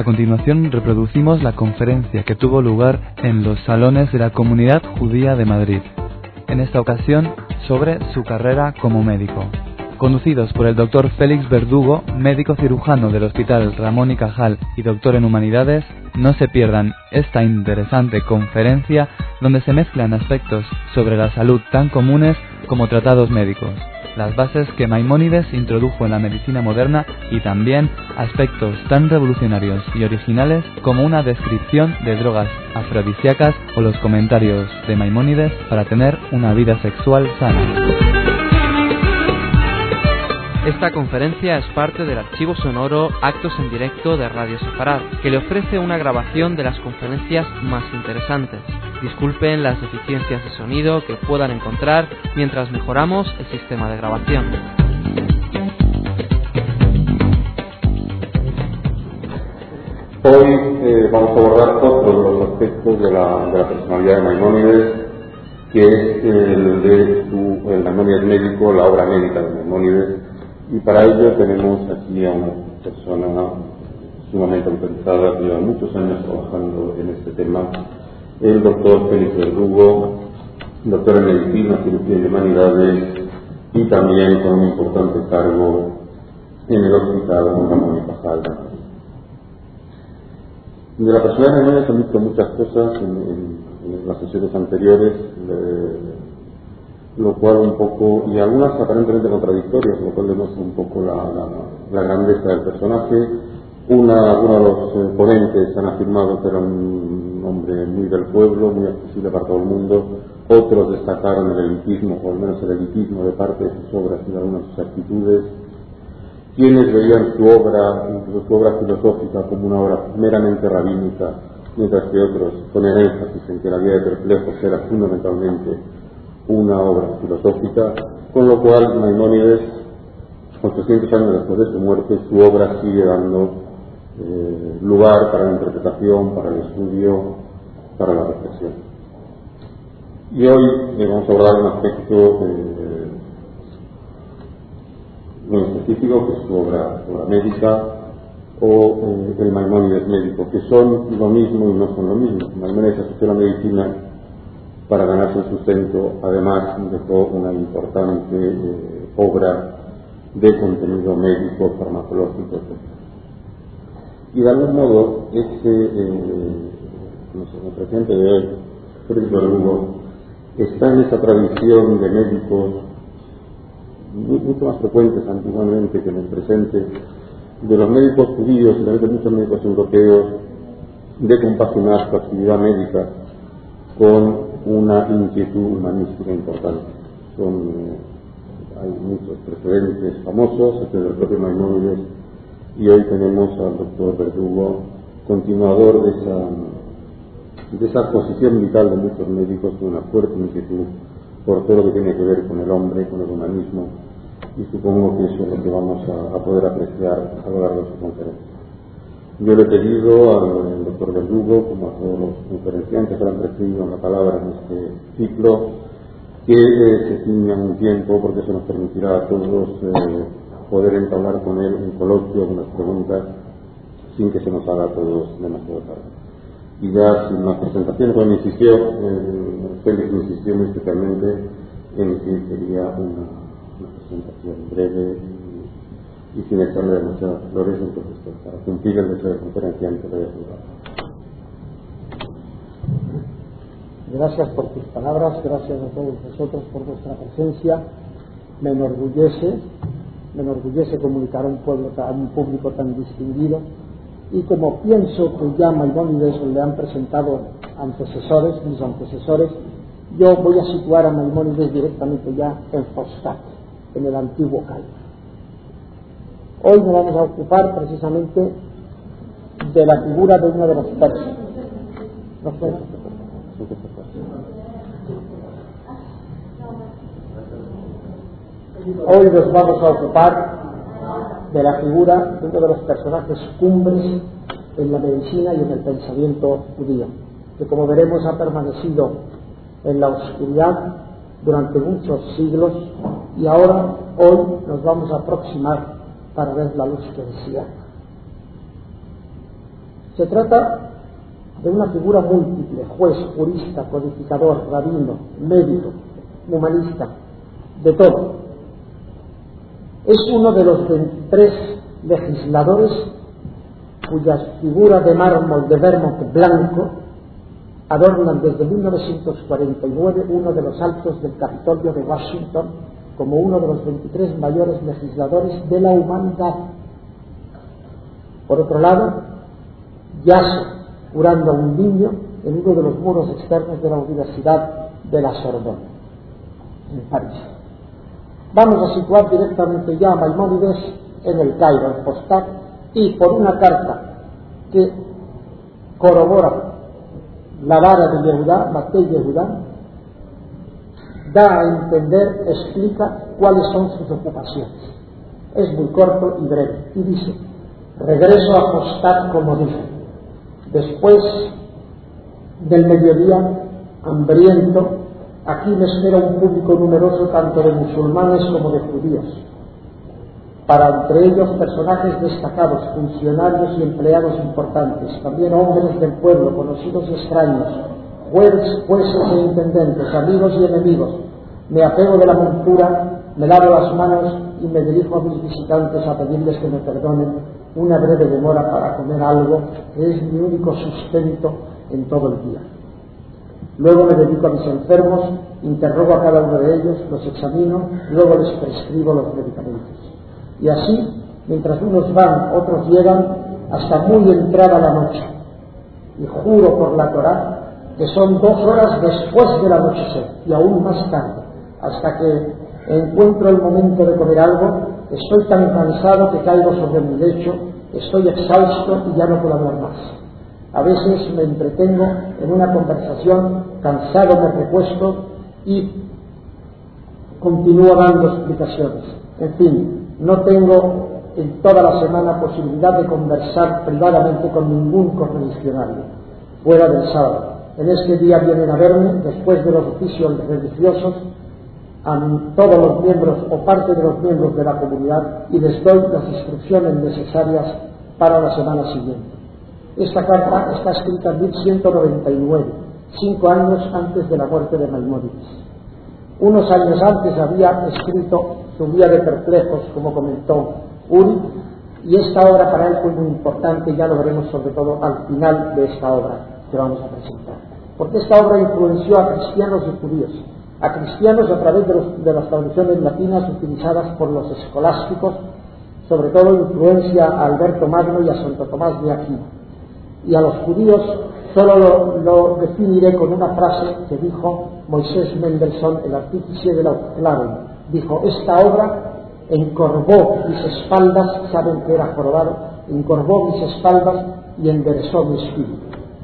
A continuación reproducimos la conferencia que tuvo lugar en los salones de la Comunidad Judía de Madrid, en esta ocasión sobre su carrera como médico. Conducidos por el Dr. Félix Verdugo, médico cirujano del Hospital Ramón y Cajal y doctor en Humanidades, no se pierdan esta interesante conferencia donde se mezclan aspectos sobre la salud tan comunes como tratados médicos, las bases que Maimónides introdujo en la medicina moderna y también aspectos tan revolucionarios y originales como una descripción de drogas afrodisíacas o los comentarios de Maimónides para tener una vida sexual sana. Esta conferencia es parte del archivo sonoro Actos en Directo de Radio Sefarad, que le ofrece una grabación de las conferencias más interesantes. Disculpen las deficiencias de sonido que puedan encontrar mientras mejoramos el sistema de grabación. Hoy vamos a abordar otro de los aspectos de la personalidad de Maimónides, que es el de Maimónides médico, la obra médica de Maimónides. Y para ello tenemos aquí a una persona sumamente autorizada que lleva muchos años trabajando en este tema, el doctor Félix Verdugo, doctor en Medicina, Cirugía y Humanidades, y también con un importante cargo en el Hospital Ramón y Cajal. De la personalidad de Maimónides han visto muchas cosas en las sesiones anteriores, lo cual un poco, y algunas aparentemente contradictorias, lo cual demuestra un poco la grandeza del personaje. Uno de los ponentes han afirmado que era un hombre muy del pueblo, muy accesible para todo el mundo. Otros destacaron el elitismo, o al menos el elitismo de parte de sus obras y de algunas de sus actitudes. Quienes veían su obra, incluso su obra filosófica, como una obra meramente rabínica, mientras que otros ponen énfasis en que la vida de Perplejos era fundamentalmente una obra filosófica, con lo cual Maimónides, 800 años después de su muerte, su obra sigue dando lugar para la interpretación, para el estudio, para la reflexión. Y hoy vamos a abordar un aspecto muy específico, que es su obra médica, o el Maimónides médico, que son lo mismo y no son lo mismo. Maimónides asoció la medicina para ganarse el sustento. Además dejó una importante obra de contenido médico, farmacológico, etc. Y de algún modo el presidente de hoy, Félix Verdugo, está en esa tradición de médicos mucho más frecuentes antiguamente que en el presente, de los médicos judíos y también de muchos médicos europeos, de compaginar su actividad médica con una inquietud humanística importante. Hay muchos precedentes famosos, este es el propio Maimónides, y hoy tenemos al doctor Verdugo, continuador de esa posición vital de muchos médicos, con una fuerte inquietud por todo lo que tiene que ver con el hombre, con el humanismo, y supongo que eso es lo que vamos a poder apreciar a lo largo de su conferencia. Yo le he pedido al doctor Verdugo, como a todos los conferenciantes que han recibido la palabra en este ciclo, que se ciñan un tiempo, porque eso nos permitirá a todos poder entablar con él un coloquio, unas preguntas, sin que se nos haga a todos demasiado tarde. Y ya sin más presentaciones, cuando insistió, Félix insistió muy especialmente en que quería una presentación breve y sin echarle demasiadas flores, entonces para cumplir el deseo de conferenciante le voy a saludar. Gracias por tus palabras, gracias a todos vosotros por vuestra presencia. Me enorgullece comunicar a un público tan distinguido, y como pienso que ya Maimónides le han presentado mis antecesores, yo voy a situar a Maimónides directamente ya en Foscat, en el antiguo Cairo. Hoy nos vamos a ocupar precisamente de la figura de uno de los persas. Hoy nos vamos a ocupar de la figura de uno de los personajes cumbres en la medicina y en el pensamiento judío, que como veremos ha permanecido en la oscuridad durante muchos siglos, y ahora, hoy, nos vamos a aproximar para ver la luz que decía. Se trata de una figura múltiple: juez, jurista, codificador, rabino, médico, humanista, de todo. Es uno de los 23 legisladores cuyas figuras de mármol de Vermont blanco adornan desde 1949 uno de los altos del Capitolio de Washington como uno de los 23 mayores legisladores de la humanidad. Por otro lado, yace curando a un niño en uno de los muros externos de la Universidad de la Sorbona, en París. Vamos a situar directamente ya a Maimónides en el Cairo, en Fostat, y por una carta que corrobora la vara de Yehudá, Matei Yehudá, da a entender, explica cuáles son sus ocupaciones. Es muy corto y breve, y dice: regreso a Fostat como dije, después del mediodía, hambriento. Aquí me espera un público numeroso tanto de musulmanes como de judíos, para entre ellos personajes destacados, funcionarios y empleados importantes, también hombres del pueblo, conocidos y extraños, jueces e intendentes, amigos y enemigos. Me apego de la montura, me lavo las manos y me dirijo a mis visitantes a pedirles que me perdonen una breve demora para comer algo que es mi único sustento en todo el día. Luego me dedico a mis enfermos, interrogo a cada uno de ellos, los examino, luego les prescribo los medicamentos. Y así, mientras unos van, otros llegan, hasta muy entrada la noche. Y juro por la Torá que son 2 horas después del anochecer, y aún más tarde, hasta que encuentro el momento de comer algo. Estoy tan cansado que caigo sobre mi lecho, estoy exhausto y ya no puedo hablar más. A veces me entretengo en una conversación, cansado me recuesto y continúo dando explicaciones. En fin, no tengo en toda la semana posibilidad de conversar privadamente con ningún correligionario, fuera del sábado. En este día vienen a verme, después de los oficios religiosos, a todos los miembros o parte de los miembros de la comunidad, y les doy las instrucciones necesarias para la semana siguiente. Esta carta está escrita en 1199, 5 años antes de la muerte de Maimónides. Unos años antes había escrito su Guía de Perplejos, como comentó Uri, y esta obra para él fue muy importante, y ya lo veremos sobre todo al final de esta obra que vamos a presentar. Porque esta obra influenció a cristianos y judíos, a cristianos a través de las traducciones latinas utilizadas por los escolásticos, sobre todo influencia a Alberto Magno y a Santo Tomás de Aquino. Y a los judíos solo lo definiré con una frase que dijo Moisés Mendelssohn, el artífice de la Oclaven. Dijo: esta obra encorvó mis espaldas, saben que era jorobado, encorvó mis espaldas y enderezó mi espíritu.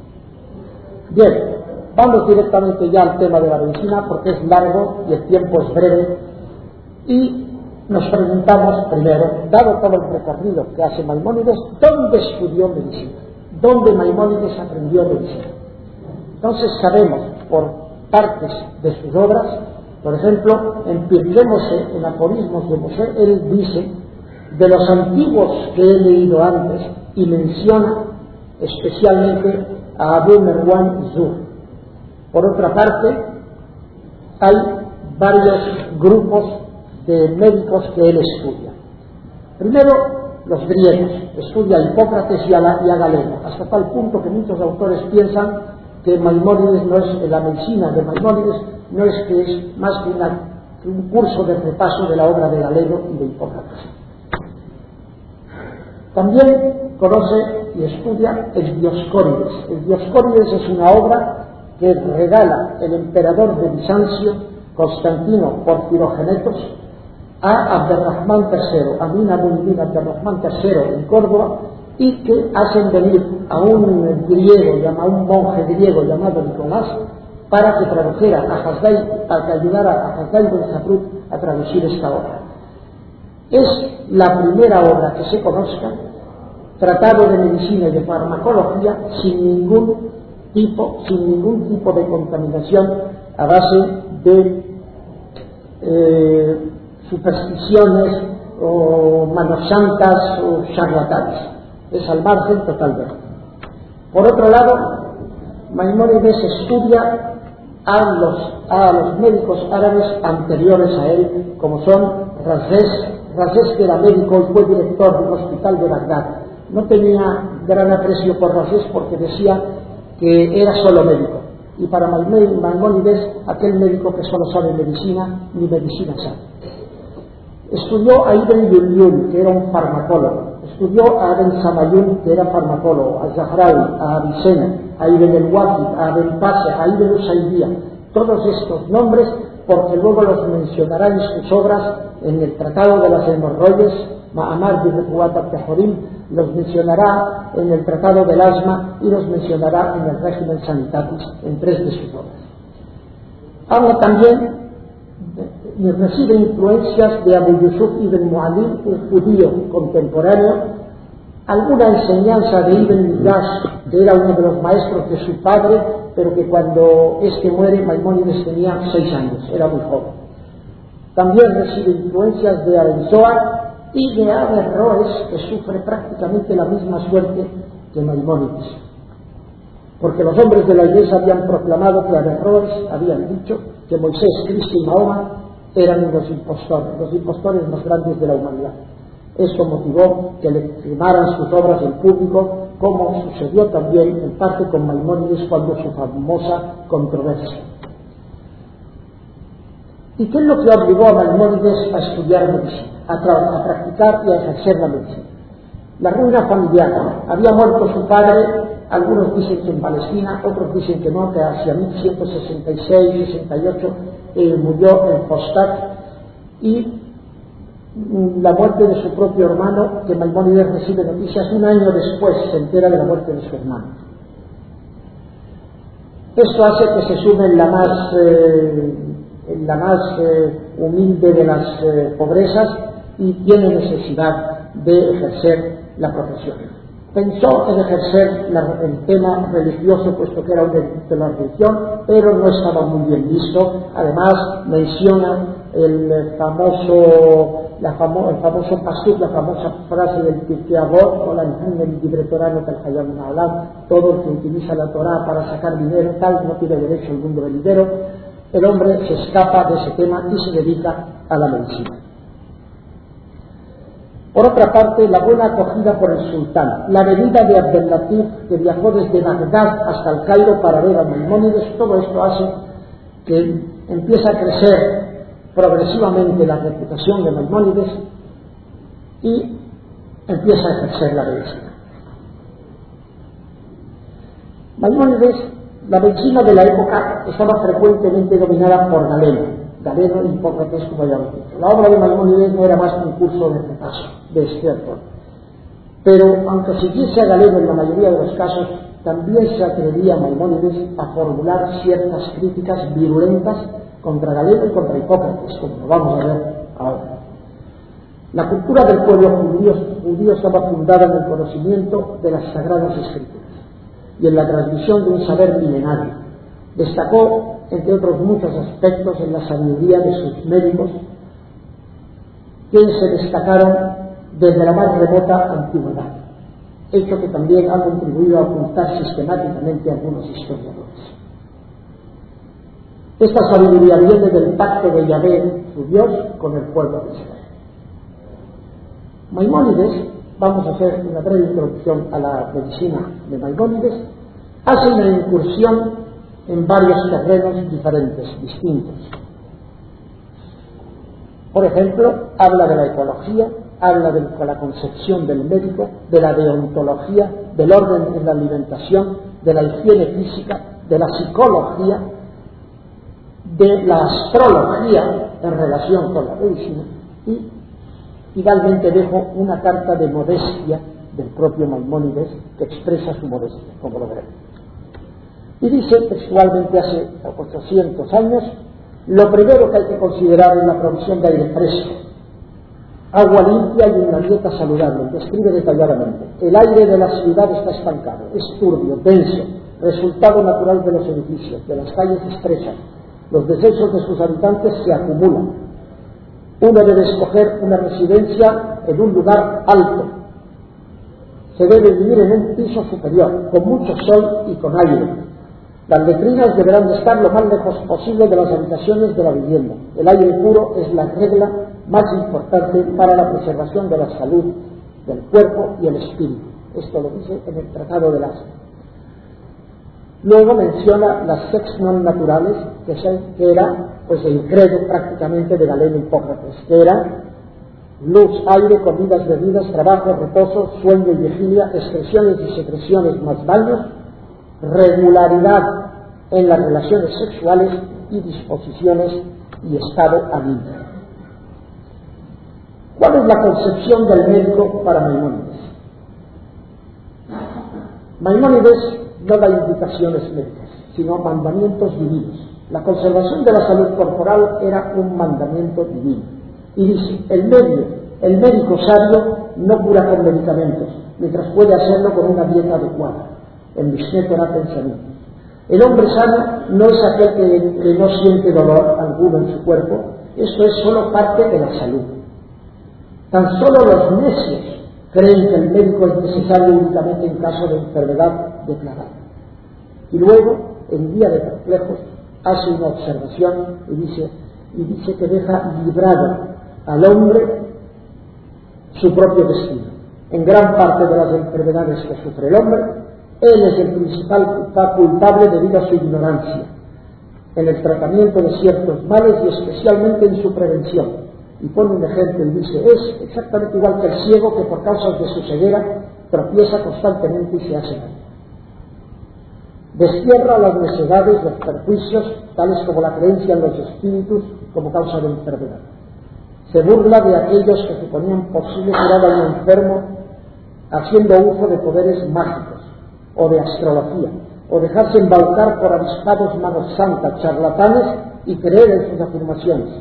Bien, vamos directamente ya al tema de la medicina, porque es largo y el tiempo es breve, y nos preguntamos primero, dado todo el recorrido que hace Maimónides, ¿dónde estudió medicina? ¿Dónde Maimónides aprendió medicina? Entonces sabemos por partes de sus obras, por ejemplo, en Pirkei Moshe, en Aforismos de Moshe, él dice: de los antiguos que he leído antes, y menciona especialmente a Abu Merwan Zur. Por otra parte, hay varios grupos de médicos que él estudia. Primero, los griegos, estudia a Hipócrates y a Galeno, hasta tal punto que muchos autores piensan que Maimónides no es, la medicina de Maimónides no es que es más que un curso de repaso de la obra de Galeno y de Hipócrates. También conoce y estudia el Dioscórides. El Dioscórides es una obra que regala el emperador de Bizancio, Constantino Porfirogenetos, a Abderrahmán III, Amin Abul-Din Abderrahmán III en Córdoba, y que hacen venir a un griego, a un monje griego llamado Nicolás, para que tradujera a Hasdai, para que ayudara a Hasdai Ben Zaprut a traducir esta obra. Es la primera obra que se conozca, tratado de medicina y de farmacología, sin ningún tipo de contaminación a base de supersticiones o manos santas o charlatanes. Es al margen totalmente. Por otro lado, Maimónides estudia a los médicos árabes anteriores a él, como son Rasés, que era médico y fue director de un hospital de Bagdad. No tenía gran aprecio por Rasés porque decía que era solo médico. Y para Maimónides, aquel médico que solo sabe medicina, ni medicina sabe. Estudió a Ibn Yulyun, que era un farmacólogo. Estudió a Ibn Samayun, que era farmacólogo, a Zahrawi, a Avicena, a Ibn el-Waqid, a Ibn Pase, a Ibn Usaydiyya. Todos estos nombres, porque luego los mencionará en sus obras, en el Tratado de las Hemorroides, Ma'amar bin Ruat al-Tahorim, los mencionará en el Tratado del Asma y los mencionará en el Régimen Sanitatis, en 3 de sus obras. Habla también y recibe influencias de Abu Yusuf ibn Mu'alim, un judío contemporáneo, alguna enseñanza de Ibn Midrash, que era uno de los maestros de su padre, pero que cuando este muere, Maimónides tenía 6 años, era muy joven. También recibe influencias de Abenzoar y de Averroes, que sufre prácticamente la misma suerte que Maimónides. Porque los hombres de la Iglesia habían proclamado que Averroes habían dicho que Moisés, Cristo y Mahoma eran los impostores más grandes de la humanidad. Esto motivó que le firmaran sus obras en público, como sucedió también en parte con Maimónides cuando su famosa controversia. ¿Y qué es lo que obligó a Maimónides a estudiar medicina, a practicar y a ejercer la medicina? La ruina familiar. Había muerto su padre, algunos dicen que en Palestina, otros dicen que no, que hacia 1166-68 murió en Fostat, y la muerte de su propio hermano, que Maimónides recibe noticias un año después, se entera de la muerte de su hermano. Esto hace que se sume en la más humilde de las pobrezas y tiene necesidad de ejercer la profesión. Pensó en ejercer el tema religioso, puesto que era un de la religión, pero no estaba muy bien visto. Además, menciona el famoso pasuk, la famosa frase del Pirkei Avot, o la el libretorano del Hayam Na'alam: todo el que utiliza la Torá para sacar dinero, tal, no tiene derecho al mundo venidero. El hombre se escapa de ese tema y se dedica a la medicina. Por otra parte, la buena acogida por el sultán, la venida de Abdellatif, que viajó desde Bagdad hasta el Cairo para ver a Maimónides, todo esto hace que empiece a crecer progresivamente la reputación de Maimónides y empieza a ejercer la medicina. Maimónides, la medicina de la época estaba frecuentemente dominada por Galeno y Hipócrates, como ya hemos dicho. La obra de Maimónides no era más que un curso de repaso de este autor. Pero, aunque siguiese a Galeno en la mayoría de los casos, también se atrevía Maimónides a formular ciertas críticas virulentas contra Galeno y contra Hipócrates, como lo vamos a ver ahora. La cultura del pueblo judío estaba fundada en el conocimiento de las Sagradas Escrituras y en la transmisión de un saber milenario. Destacó, entre otros muchos aspectos, en la sabiduría de sus médicos, que se destacaron desde la más remota antigüedad, hecho que también ha contribuido a ocultar sistemáticamente a algunos historiadores. Esta sabiduría viene del pacto de Yahvé, su Dios, con el pueblo de Israel. Maimónides, vamos a hacer una breve introducción a la medicina de Maimónides, hace una incursión en varios terrenos diferentes, distintos. Por ejemplo, habla de la ecología, habla de la concepción del médico, de la deontología, del orden en la alimentación, de la higiene física, de la psicología, de la astrología en relación con la medicina, y finalmente dejo una carta de modestia del propio Maimónides que expresa su modestia, como lo veremos. Y dice textualmente, hace 800 años, lo primero que hay que considerar es la provisión de aire fresco, agua limpia y una dieta saludable. Describe detalladamente: el aire de la ciudad está estancado, es turbio, denso, resultado natural de los edificios, de las calles estrechas. Los desechos de sus habitantes se acumulan. Uno debe escoger una residencia en un lugar alto. Se debe vivir en un piso superior, con mucho sol y con aire. Las letrinas deberán de estar lo más lejos posible de las habitaciones de la vivienda. El aire puro es la regla más importante para la preservación de la salud del cuerpo y el espíritu. Esto lo dice en el Tratado del Asma. Luego menciona las sex non naturales, que era pues el credo prácticamente de Galeno y Hipócrates, que era luz, aire, comidas, bebidas, trabajo, reposo, sueño y vigilia, excreciones y secreciones más baños, regularidad en las relaciones sexuales y disposiciones y estado anímico. ¿Cuál es la concepción del médico para Maimónides? Maimónides no da indicaciones médicas, sino mandamientos divinos. La conservación de la salud corporal era un mandamiento divino. Y dice, el médico sabio no cura con medicamentos, mientras puede hacerlo con una dieta adecuada. El Mishneh Torah pensamiento. El hombre sano no es aquel que no siente dolor alguno en su cuerpo, eso es solo parte de la salud. Tan solo los necios creen que el médico es necesario únicamente en caso de enfermedad declarada. Y luego, en Guía de Perplejos, hace una observación y dice que deja librado al hombre su propio destino. En gran parte de las enfermedades que sufre el hombre, él es el principal culpable debido a su ignorancia en el tratamiento de ciertos males y especialmente en su prevención. Y pone un ejemplo y dice, es exactamente igual que el ciego que por causas de su ceguera tropieza constantemente y se hace daño. Destierra las necedades, los perjuicios, tales como la creencia en los espíritus como causa de enfermedad. Se burla de aquellos que suponían posible curar a un enfermo haciendo uso de poderes mágicos o de astrología, o dejarse embaucar por avispados manos santas, charlatanes y creer en sus afirmaciones.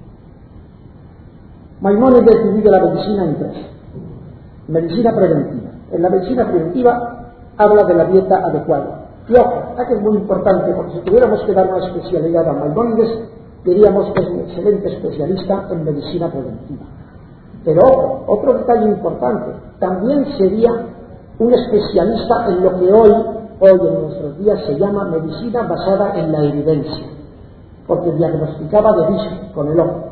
Maimónides divide la medicina en tres. Medicina preventiva. En la medicina preventiva habla de la dieta adecuada. Y ojo, aquí es muy importante, porque si tuviéramos que dar una especialidad a Maimónides, diríamos que es un excelente especialista en medicina preventiva. Pero ojo, otro detalle importante, también sería un especialista en lo que hoy en nuestros días se llama medicina basada en la evidencia, porque diagnosticaba de vista con el ojo.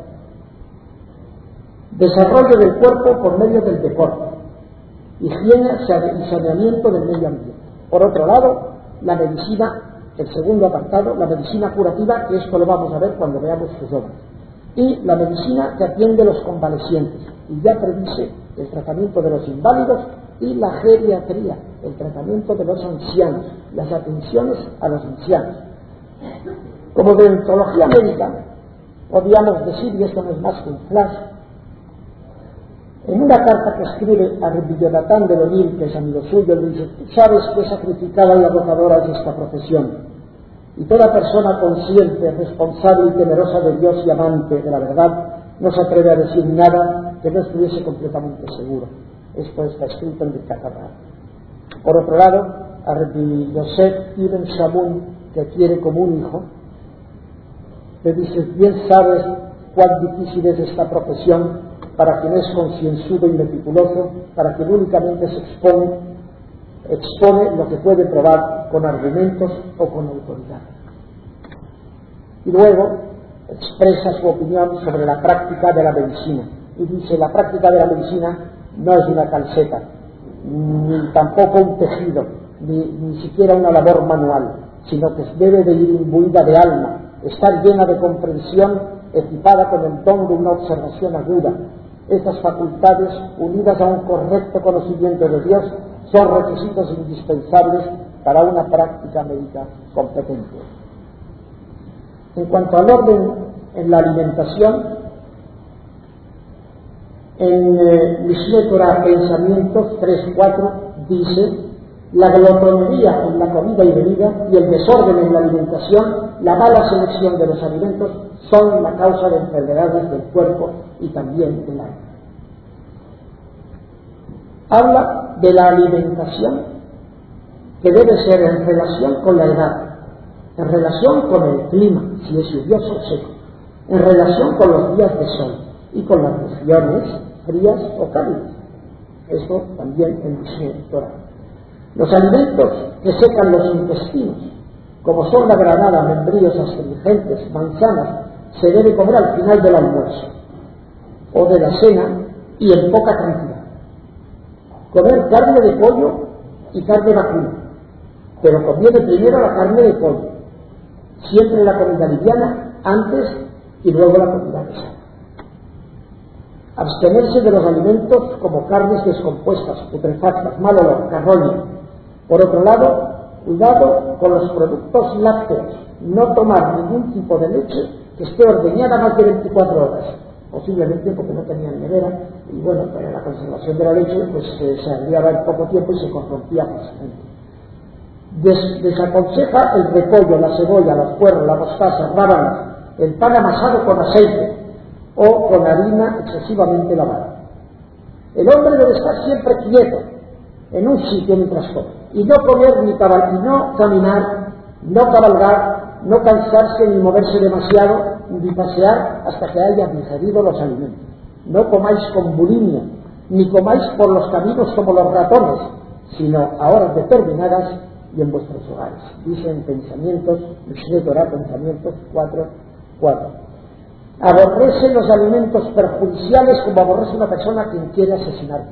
Desarrollo del cuerpo por medio del deporte, higiene y saneamiento del medio ambiente. Por otro lado, la medicina, el segundo apartado, la medicina curativa, que esto lo vamos a ver cuando veamos sus obras, y la medicina que atiende a los convalecientes, y ya predice el tratamiento de los inválidos y la geriatría, el tratamiento de los ancianos, las atenciones a los ancianos. Como deontología médica, podríamos decir, y esto no es más que un flash, en una carta que escribe a Rabbi Jonathan de Lonil, que es amigo suyo, le dice, tú sabes que sacrificada y agotadora es esta profesión, y toda persona consciente, responsable y temerosa de Dios y amante de la verdad no se atreve a decir nada que no estuviese completamente seguro. Esto está escrito en el Catarrá. Por otro lado, a Rabbi Yosef Ibn Shamun, que quiere como un hijo, le dice, bien sabes cuán difícil es esta profesión para quien es concienzudo y meticuloso, para quien únicamente se expone lo que puede probar con argumentos o con autoridad. Y luego expresa su opinión sobre la práctica de la medicina y dice, la práctica de la medicina no es una calceta, ni tampoco un tejido, ni siquiera una labor manual, sino que debe de ir imbuida de alma, estar llena de comprensión, equipada con el don de una observación aguda. Estas facultades, unidas a un correcto conocimiento de Dios, son requisitos indispensables para una práctica médica competente. En cuanto al orden en la alimentación, en Mishneh Torah Pensamientos 3.4 dice, la glotonería en la comida y bebida y el desorden en la alimentación, la mala selección de los alimentos son la causa de enfermedades del cuerpo y también del alma. Habla de la alimentación que debe ser en relación con la edad, en relación con el clima, si es lluvioso o seco, en relación con los días de sol y con las regiones frías o cálidas. Esto también en el Torah. Los alimentos que secan los intestinos, como son la granada, membrillos, astringentes, manzanas, se debe comer al final del almuerzo o de la cena y en poca cantidad. Comer carne de pollo y carne vacuna, pero conviene primero la carne de pollo, siempre la comida liviana antes y luego la comida pesada. Abstenerse de los alimentos como carnes descompuestas, putrefactas, mal olor, carroña. Por otro lado, cuidado con los productos lácteos, no tomar ningún tipo de leche que esté ordeñada más de 24 horas, posiblemente porque no tenían nevera, y bueno, para la conservación de la leche pues se agriaba en poco tiempo y se corrompía fácilmente. Desaconseja el repollo, la cebolla, los puerros, la mostaza, rábanos, el pan amasado con aceite o con harina excesivamente lavada. El hombre debe estar siempre quieto en un sitio mientras come, y no comer ni caminar, no cabalgar, no cansarse ni moverse demasiado, ni pasear hasta que haya digerido los alimentos. No comáis con bulimia, ni comáis por los caminos como los ratones, sino a horas determinadas y en vuestros hogares. Dice en Pensamientos, Mishneh Torah, Pensamientos 4:4. Aborrece los alimentos perjudiciales como aborrece una persona quien quiere asesinar.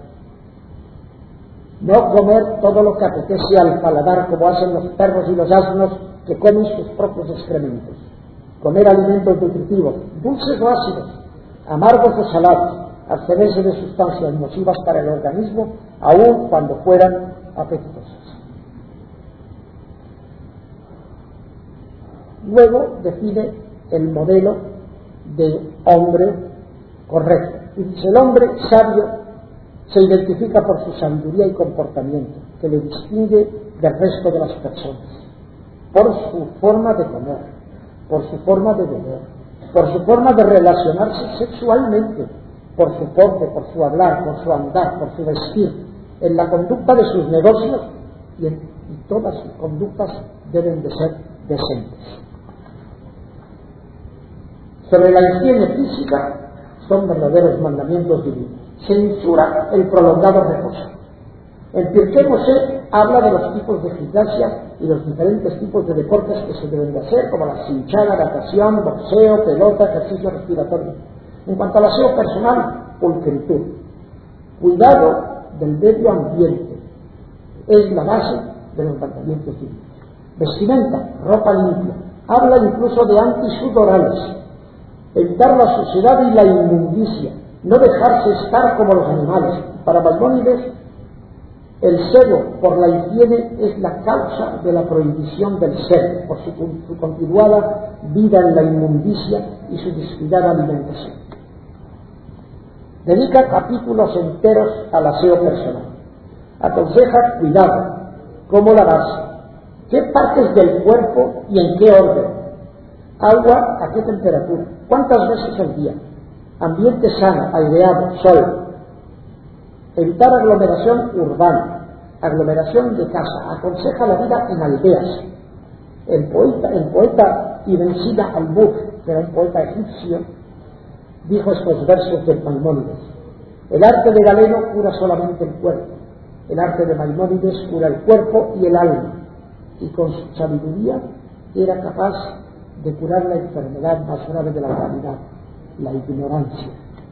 No comer todo lo que apetece al paladar como hacen los perros y los asnos que comen sus propios excrementos. Comer alimentos nutritivos, dulces o ácidos, amargos o salados, abstenerse de sustancias nocivas para el organismo, aun cuando fueran apetitosas. Luego define el modelo de hombre correcto. Y dice, el hombre sabio se identifica por su sabiduría y comportamiento, que le distingue del resto de las personas, por su forma de comer, por su forma de beber, por su forma de relacionarse sexualmente, por su porte, por su hablar, por su andar, por su vestir, en la conducta de sus negocios, y todas sus conductas deben de ser decentes. Sobre la higiene física son verdaderos mandamientos divinos. Censura el prolongado reposo. El Pirkei Moshe habla de los tipos de gimnasia y los diferentes tipos de deportes que se deben de hacer, como la cinchada, natación, boxeo, pelota, ejercicio respiratorio. En cuanto al aseo personal, pulcritud. Cuidado del medio ambiente. Es la base de los mandamientos divinos. Vestimenta, ropa limpia. Habla incluso de antisudorales. Evitar la suciedad y la inmundicia, no dejarse estar como los animales. Para Maimónides, el celo por la higiene es la causa de la prohibición del ser, por su continuada vida en la inmundicia y su descuidada alimentación. Dedica capítulos enteros al aseo personal. Aconseja cuidado, cómo lavarse, qué partes del cuerpo y en qué orden. Agua, ¿a qué temperatura? ¿Cuántas veces al día? Ambiente sano, aireado, sol. Evitar aglomeración urbana, aglomeración de casa. Aconseja la vida en aldeas. El poeta Ibn Sina al-Bukh, que era un poeta egipcio, dijo estos versos de Maimónides. El arte de Galeno cura solamente el cuerpo. El arte de Maimónides cura el cuerpo y el alma. Y con su sabiduría era capaz de curar la enfermedad más grave de la humanidad, la ignorancia.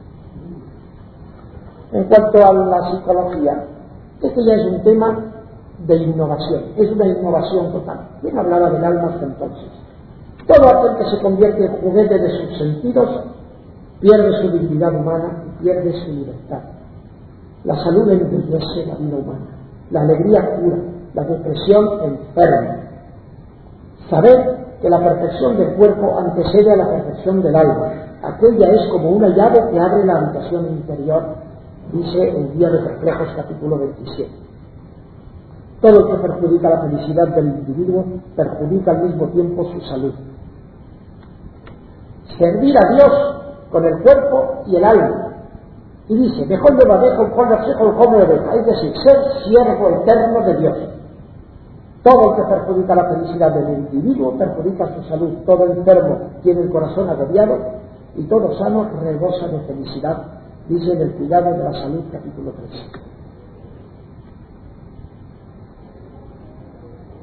En cuanto a la psicología, este ya es un tema de innovación, es una innovación total. ¿Quién hablaba del alma hasta entonces? Todo aquel que se convierte en juguete de sus sentidos pierde su dignidad humana y pierde su libertad. La salud enriquece la vida humana, la alegría cura, la depresión enferma. Saber que la perfección del cuerpo antecede a la perfección del alma. Aquella es como una llave que abre la habitación interior, dice el Guía de Reflejos, capítulo 27. Todo lo que perjudica la felicidad del individuo perjudica al mismo tiempo su salud. Servir a Dios con el cuerpo y el alma. Y dice, mejor de badejo con la ceja el come oveja, es decir, ser siervo eterno de Dios. Todo lo que perjudica la felicidad del individuo perjudica su salud. Todo enfermo tiene el corazón agobiado y todo sano rebosa de felicidad, dice en el Cuidado de la Salud, capítulo 3.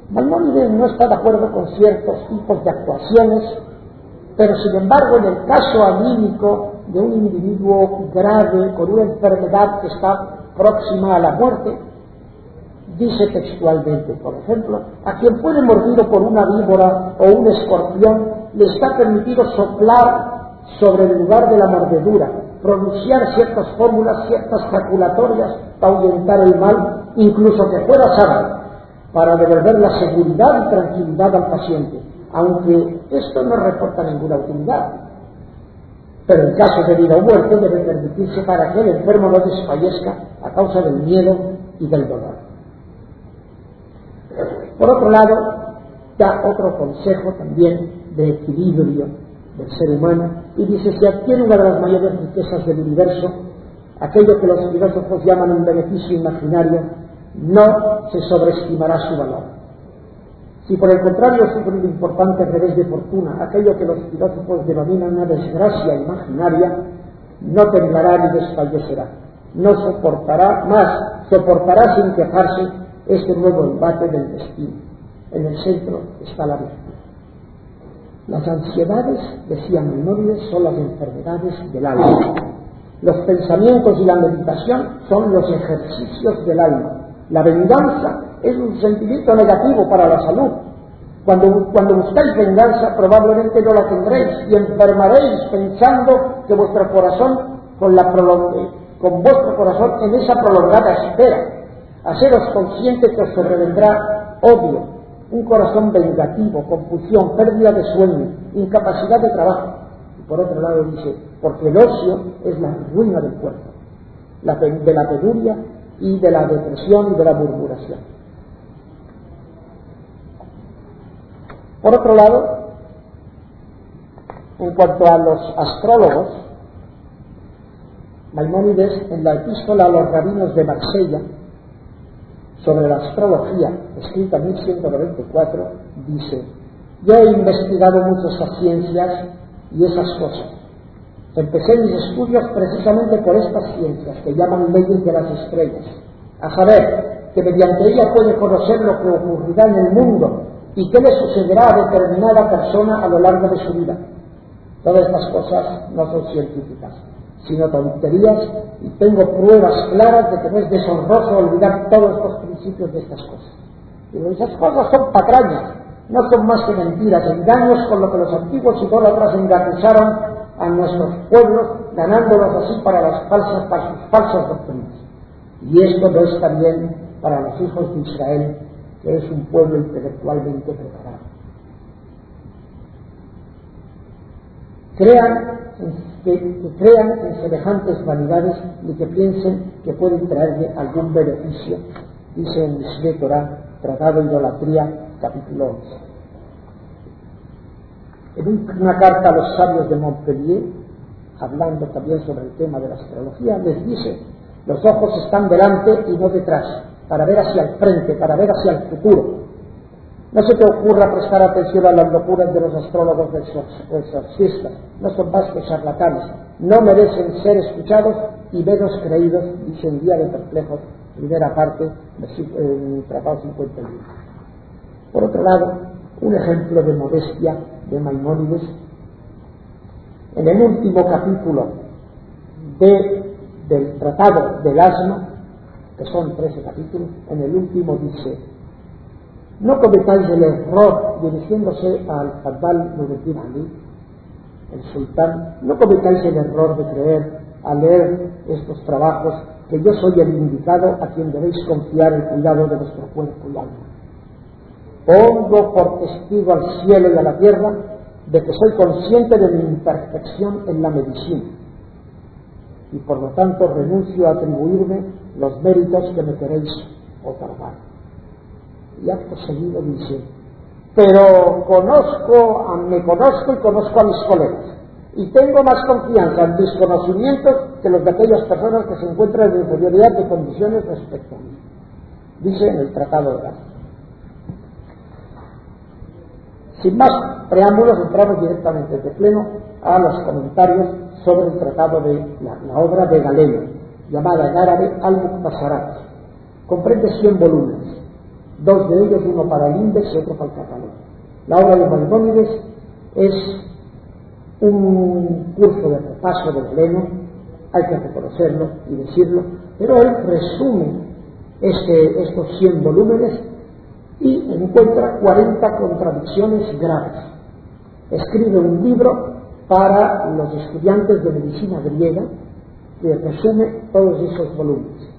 Maimónides no está de acuerdo con ciertos tipos de actuaciones, pero sin embargo en el caso anímico de un individuo grave con una enfermedad que está próxima a la muerte, dice textualmente, por ejemplo, a quien fuere mordido por una víbora o un escorpión le está permitido soplar sobre el lugar de la mordedura, pronunciar ciertas fórmulas, ciertas jaculatorias para ahuyentar el mal, incluso que fuera sano, para devolver la seguridad y tranquilidad al paciente, aunque esto no reporta ninguna utilidad. Pero en caso de vida o muerte debe permitirse para que el enfermo no desfallezca a causa del miedo y del dolor. Por otro lado, da otro consejo también de equilibrio del ser humano y dice: si adquiere una de las mayores riquezas del universo, aquello que los filósofos llaman un beneficio imaginario, no se sobreestimará su valor. Si por el contrario sufre un importante revés de fortuna, aquello que los filósofos denominan una desgracia imaginaria, no temblará ni desfallecerá, no soportará sin quejarse este nuevo embate del destino. En el centro está la virtud. Las ansiedades, decía Maimónides, son las enfermedades del alma. Los pensamientos y la meditación son los ejercicios del alma. La venganza es un sentimiento negativo para la salud. Cuando buscáis venganza, probablemente no la tendréis y enfermaréis pensando que vuestro corazón, con vuestro corazón en esa prolongada espera. Haceros consciente que os sobrevendrá odio, un corazón vengativo, confusión, pérdida de sueño, incapacidad de trabajo. Y por otro lado dice, porque el ocio es la ruina del cuerpo, de la penuria y de la depresión y de la murmuración. Por otro lado, en cuanto a los astrólogos, Maimónides, en la epístola a los rabinos de Marsella sobre la astrología, escrita en 1194, dice: yo he investigado mucho esas ciencias y esas cosas. Empecé mis estudios precisamente por estas ciencias que llaman leyes de las estrellas, a saber que mediante ella puede conocer lo que ocurrirá en el mundo y qué le sucederá a determinada persona a lo largo de su vida. Todas estas cosas no son científicas, sino tonterías, y tengo pruebas claras de que no es deshonroso olvidar todos estos principios de estas cosas. Y esas cosas son patrañas, no son más que mentiras, engaños con lo que los antiguos idólatras engatusaron a nuestros pueblos, ganándolos así para sus falsas doctrinas. Y esto no está bien para los hijos de Israel, que es un pueblo intelectualmente preparado. Que crean en semejantes vanidades y que piensen que pueden traerle algún beneficio, dice en Mishle Torah, Tratado de Idolatría, capítulo 11. En una carta a los sabios de Montpellier, hablando también sobre el tema de la astrología, les dice: los ojos están delante y no detrás, para ver hacia el frente, para ver hacia el futuro. No se te ocurra prestar atención a las locuras de los astrólogos exorcistas, no son más que charlatanes, no merecen ser escuchados y menos creídos, dice en Guía de Perplejos, primera parte, en Tratado 51. Por otro lado, un ejemplo de modestia de Maimónides, en el último capítulo del Tratado del Asma, que son 13 capítulos, en el último dice: no cometáis el error, dirigiéndose al Fadal Nureddin Ali, el sultán, no cometáis el error de creer al leer estos trabajos que yo soy el indicado a quien debéis confiar el cuidado de vuestro cuerpo y alma. Pongo por testigo al cielo y a la tierra de que soy consciente de mi imperfección en la medicina y por lo tanto renuncio a atribuirme los méritos que me queréis otorgar. Y acto seguido dice: pero me conozco y conozco a mis colegas, y tengo más confianza en mis conocimientos que los de aquellas personas que se encuentran en inferioridad de condiciones respecto a mí, dice en el Tratado de Asma. Sin más preámbulos, entramos directamente de pleno a los comentarios sobre el tratado de la obra de Galeno, llamada en árabe Al-Mukhtasarat. Comprende 100 volúmenes. dos de ellos, uno para el índice y otro para el catálogo. La obra de Maimónides es un curso de repaso de Galeno, hay que reconocerlo y decirlo, pero él resume estos 100 volúmenes y encuentra 40 contradicciones graves. Escribe un libro para los estudiantes de medicina griega que resume todos esos volúmenes.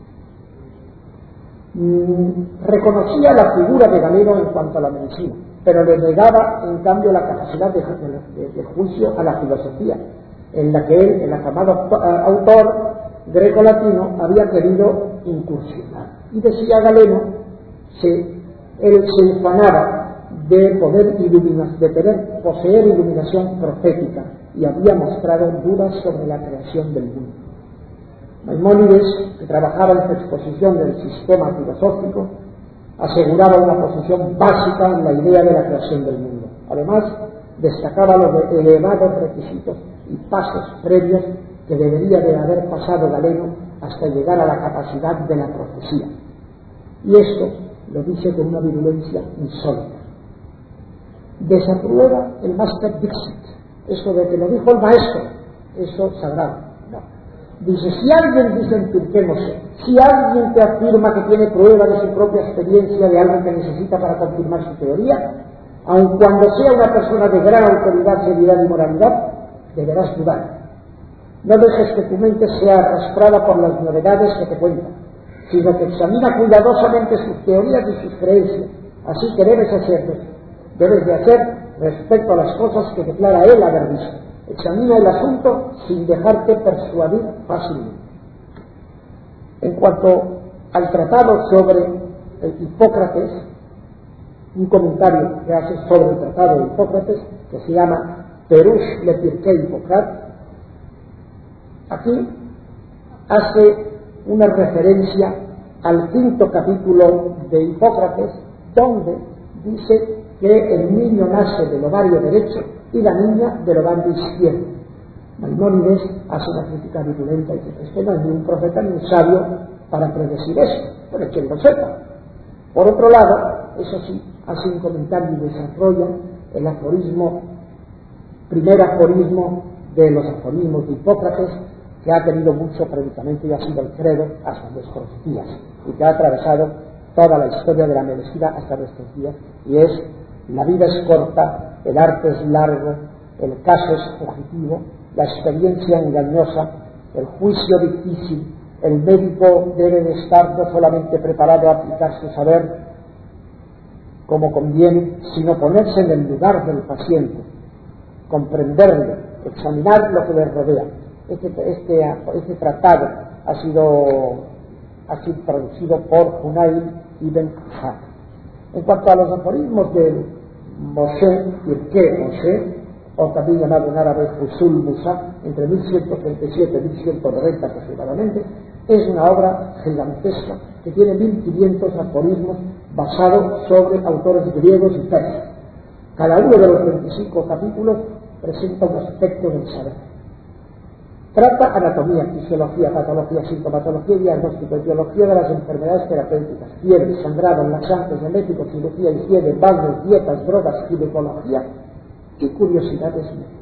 Reconocía la figura de Galeno en cuanto a la medicina, pero le negaba en cambio la capacidad de juicio a la filosofía, en la que él, el aclamado autor greco-latino, había querido incursionar. Y decía Galeno, él se ufanaba de poseer iluminación profética y había mostrado dudas sobre la creación del mundo. Maimónides, que trabajaba en su exposición del sistema filosófico, aseguraba una posición básica en la idea de la creación del mundo. Además, destacaba los elevados requisitos y pasos previos que debería de haber pasado Galeno hasta llegar a la capacidad de la profecía. Y esto lo dice con una virulencia insólita. Desaprueba el Master Dixit, eso de que lo dijo el maestro, eso sagrado. No. Dice, si alguien dice en Turqué, no sé, si alguien te afirma que tiene prueba de su propia experiencia de algo que necesita para confirmar su teoría, aun cuando sea una persona de gran autoridad, seriedad y moralidad, deberás dudar. No dejes que tu mente sea arrastrada por las novedades que te cuentan, sino que examina cuidadosamente sus teorías y sus creencias. Así que debes de hacer respecto a las cosas que declara él haber visto. Examina el asunto sin dejarte persuadir fácilmente. En cuanto al tratado sobre el Hipócrates, un comentario que hace sobre el tratado de Hipócrates, que se llama Perush le Pirkei Hippocrates, aquí hace una referencia al 5º capítulo de Hipócrates, donde dice que el niño nace del ovario derecho y la niña del ovario izquierdo. Maimónides hace una crítica virulenta y dice, que no es ni un profeta ni un sabio para predecir eso, pero quien lo sepa. Por otro lado, eso sí, hace un comentario y desarrolla el primer aforismo de los aforismos de Hipócrates, que ha tenido mucho predicamento y ha sido el credo hasta nuestros días, y que ha atravesado toda la historia de la medicina hasta nuestros días, y es: la vida es corta, el arte es largo, el caso es fugitivo, la experiencia engañosa, el juicio difícil, el médico debe de estar no solamente preparado a aplicar su saber como conviene, sino ponerse en el lugar del paciente, comprenderlo, examinar lo que le rodea. Este tratado ha sido traducido por Hunayn ibn Ishaq. En cuanto a los aforismos de Moshe, Pirkei Moshe, o también llamado en árabe Husul Musa, entre 1137 y 1190 aproximadamente, es una obra gigantesca que tiene 1500 aforismos basados sobre autores griegos y persas. Cada uno de los 25 capítulos presenta un aspecto del saber. Trata anatomía, fisiología, patología, sintomatología y diagnóstico, etiología de las enfermedades terapéuticas, fiebre, sangrado, laxantes, eméticos, cirugía, higiene, balneos, dietas, drogas, ginecología y curiosidades médicas.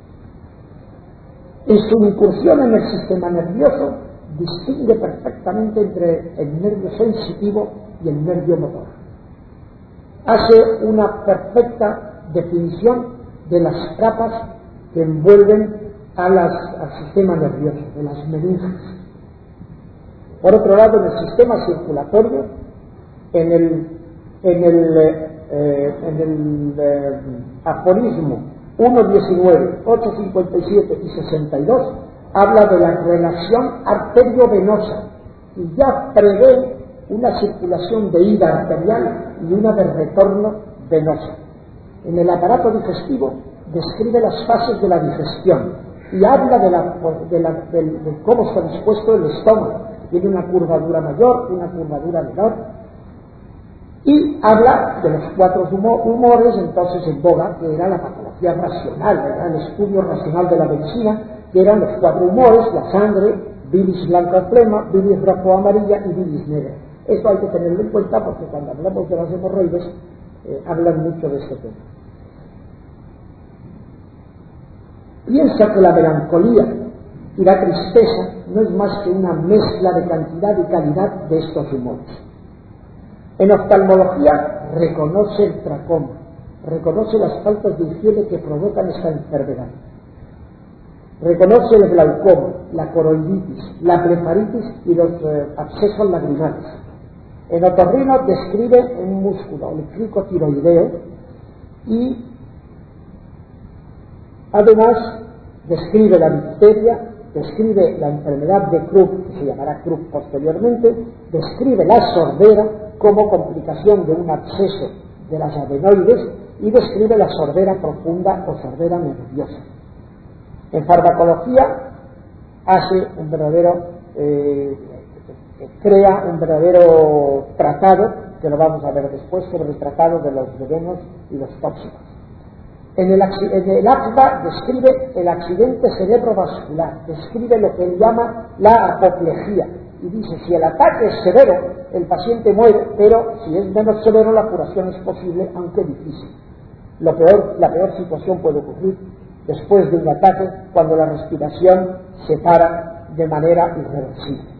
En su incursión en el sistema nervioso, distingue perfectamente entre el nervio sensitivo y el nervio motor. Hace una perfecta definición de las capas que envuelven al sistema nervioso, de las meninges. Por otro lado, en el sistema circulatorio, en el aforismo 1.19, 8.57 y 62, habla de la relación arteriovenosa y ya prevé una circulación de ida arterial y una de retorno venoso. En el aparato digestivo describe las fases de la digestión y habla de cómo está dispuesto el estómago. Tiene una curvatura mayor, una curvatura menor, y habla de los 4 humores, entonces en boga, que era la patología racional, era el estudio racional de la medicina, que eran los 4 humores: la sangre, bilis blanca flema, bilis rojo amarilla y bilis negra. Esto hay que tenerlo en cuenta porque cuando hablamos de las hemorroides hablan mucho de este tema. Piensa que la melancolía y la tristeza no es más que una mezcla de cantidad y calidad de estos humores. En oftalmología reconoce el tracoma, reconoce las faltas de higiene que provocan esta enfermedad, reconoce el glaucoma, la coroiditis, la blefaritis y los abscesos lagrimales. En otorrino describe un músculo, el cricotiroideo, y además describe la difteria, describe la enfermedad de Krupp, que se llamará Krupp posteriormente, describe la sordera como complicación de un absceso de las adenoides y describe la sordera profunda o sordera nerviosa. En farmacología hace un verdadero, crea un verdadero tratado, que lo vamos a ver después, sobre el tratado de los venenos y los tóxicos. En el ACVA describe el accidente cerebrovascular, describe lo que él llama la apoplejía, y dice, si el ataque es severo, el paciente muere, pero si es menos severo, la curación es posible, aunque difícil. La peor situación puede ocurrir después de un ataque, cuando la respiración se para de manera irreversible.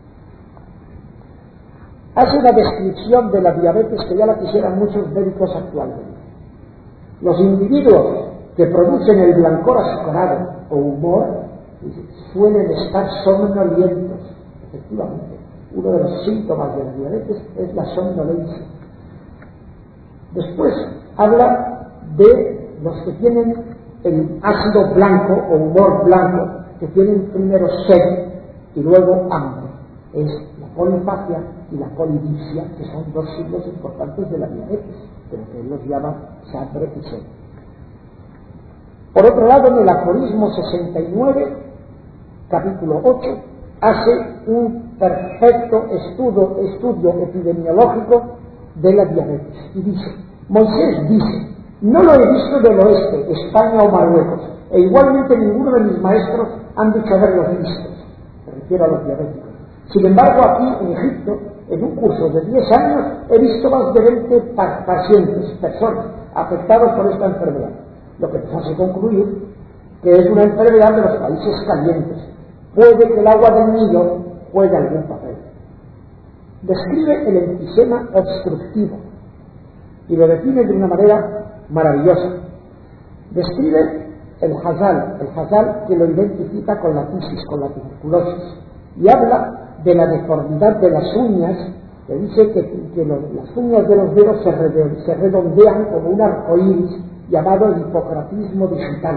Hace una descripción de la diabetes que ya la quisieran muchos médicos actualmente. Los individuos que producen el blancor azucarado o humor suelen estar somnolientos. Efectivamente, uno de los síntomas de la diabetes es la somnolencia. Después habla de los que tienen el ácido blanco o humor blanco, que tienen primero sed y luego hambre. Es la polifagia y la polidipsia, que son dos signos importantes de la diabetes, pero que él los llama hambre y sed. Por otro lado, en el aforismo 69, capítulo 8, hace un perfecto estudio epidemiológico de la diabetes y dice, Moisés dice, no lo he visto del oeste, España o Marruecos, e igualmente ninguno de mis maestros han dicho haberlos visto, me refiero a los diabéticos. Sin embargo, aquí en Egipto, en un curso de 10 años, he visto más de 20 pacientes, personas, afectados por esta enfermedad, lo que nos hace concluir que es una enfermedad de los países calientes. Puede que el agua del Nilo juegue algún papel. Describe el enfisema obstructivo y lo define de una manera maravillosa. Describe el Hazal que lo identifica con la tisis, con la tuberculosis, y habla de la deformidad de las uñas, que dice que las uñas de los dedos se redondean como un arcoíris llamado el hipocratismo digital.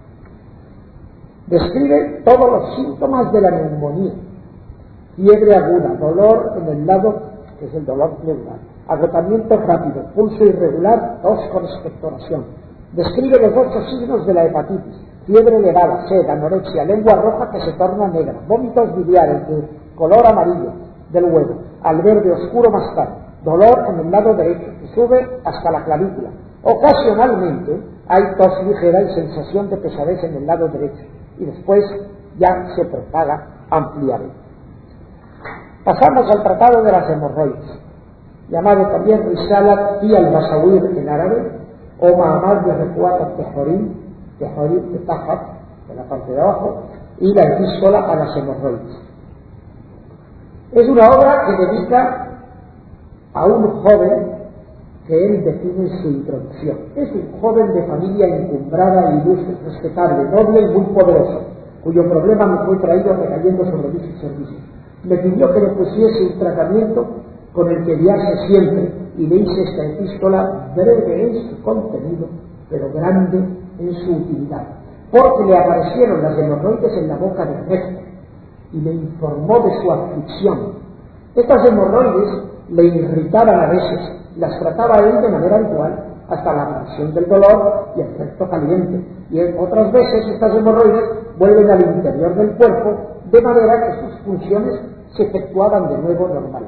Describe todos los síntomas de la neumonía: fiebre aguda, dolor en el lado, que es el dolor pleural, agotamiento rápido, pulso irregular, tos con expectoración. Describe los 8 signos de la hepatitis: fiebre elevada, sed, anorexia, lengua roja que se torna negra, vómitos biliares de color amarillo del huevo, al verde oscuro más tarde, dolor en el lado derecho que sube hasta la clavícula. Ocasionalmente hay tos ligera y sensación de pesadez en el lado derecho, y después ya se propaga ampliamente. Pasamos al tratado de las hemorroides, llamado también Risalat fi al-Masawir en árabe, o Mahamad de Refuat al-Tejorim, de Tajat, en la parte de abajo, y la epístola a las hemorroides. Es una obra que dedica a un joven que él define en su introducción. Es un joven de familia encumbrada, ilustre, respetable, noble y muy poderoso, cuyo problema me fue traído recayendo sobre mí su servicio. Me pidió que le pusiese un tratamiento con el que guiarse siempre, y le hice esta epístola breve en su contenido, pero grande en su utilidad, porque le aparecieron las hemorroides en la boca del recto, y le informó de su aflicción. Estas hemorroides le irritaban a veces, las trataba él de manera habitual, hasta la aparición del dolor y el recto caliente, y otras veces estas hemorroides vuelven al interior del cuerpo, de manera que sus funciones se efectuaban de nuevo normal.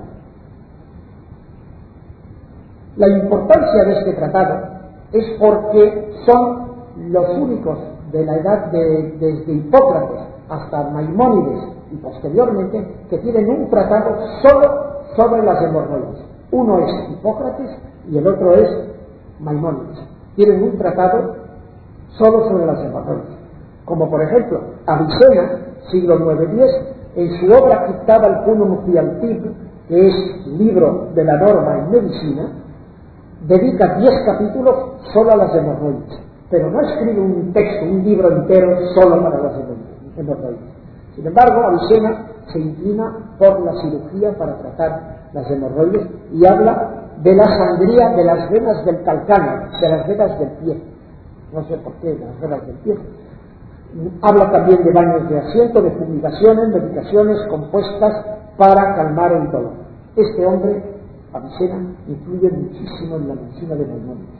La importancia de este tratado es porque son los únicos de la edad desde Hipócrates hasta Maimónides y posteriormente que tienen un tratado solo sobre las hemorroides. Uno es Hipócrates y el otro es Maimónides. Tienen un tratado solo sobre las hemorroides. Como por ejemplo, Avicena, siglo IX-X, en su obra Dictaba el Cunum Fialtiv, que es libro de la norma en medicina, dedica 10 capítulos solo a las hemorroides, pero no escribe un texto, un libro entero solo para las hemorroides. Sin embargo, Avicena se inclina por la cirugía para tratar las hemorroides y habla de la sangría de las venas del calcáneo, de las venas del pie. No sé por qué, de las venas del pie. Habla también de baños de asiento, de fumigaciones, medicaciones compuestas para calmar el dolor. Este hombre, Avicena, influye muchísimo en la medicina de Maimónides.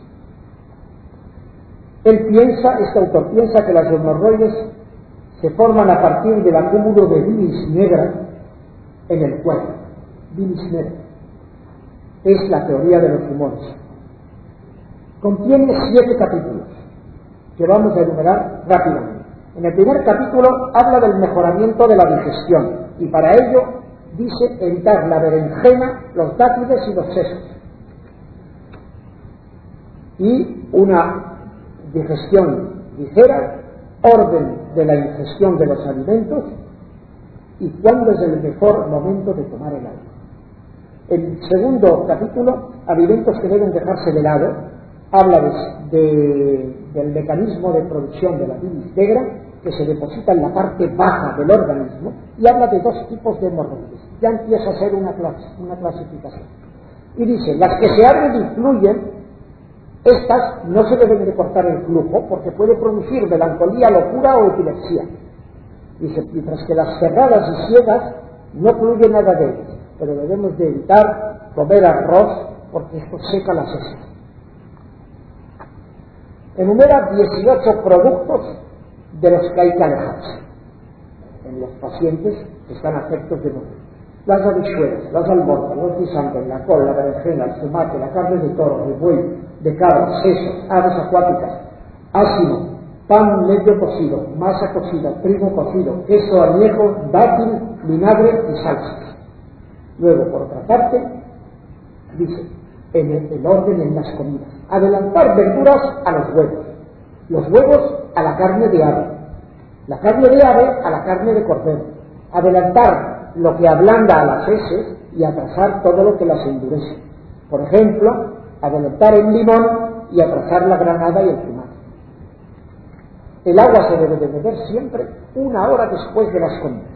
Este autor piensa que las hemorroides se forman a partir del acúmulo de bilis negra en el cuerpo. Bilis negra es la teoría de los tumores. Contiene 7 capítulos que vamos a enumerar rápidamente. En el primer capítulo habla del mejoramiento de la digestión y para ello dice evitar la berenjena, los dátiles y los sesos y una digestión ligera, orden de la ingestión de los alimentos y cuándo es el mejor momento de tomar el agua. El segundo capítulo, alimentos que deben dejarse de lado, habla del mecanismo de producción de la bilis negra que se deposita en la parte baja del organismo y habla de 2 tipos de hemorroides. Ya empieza a ser una clasificación. Y dice, las que se abren y fluyen, estas no se deben de cortar el flujo porque puede producir melancolía, locura o epilepsia. Dice, mientras que las cerradas y ciegas no fluye nada de ellas, pero debemos de evitar comer arroz porque esto seca las heces. Enumera 18 productos de los que hay que alejarse en los pacientes que están afectos de morir. Las habichuelas, las almorjas, los guisantes, la col, la berenjena, el tomate, la carne de toro, de buey, de cabra, sesos, aves acuáticas, ácido, pan medio cocido, masa cocida, trigo cocido, queso añejo, dátil, vinagre y salsas. Luego, por otra parte, dice, en el orden en las comidas, adelantar verduras a los huevos a la carne de ave, la carne de ave a la carne de cordero, adelantar lo que ablanda a las heces y atrasar todo lo que las endurece. Por ejemplo, adelantar el limón y atrasar la granada y el tomate. El agua se debe de beber siempre 1 hora después de las comidas.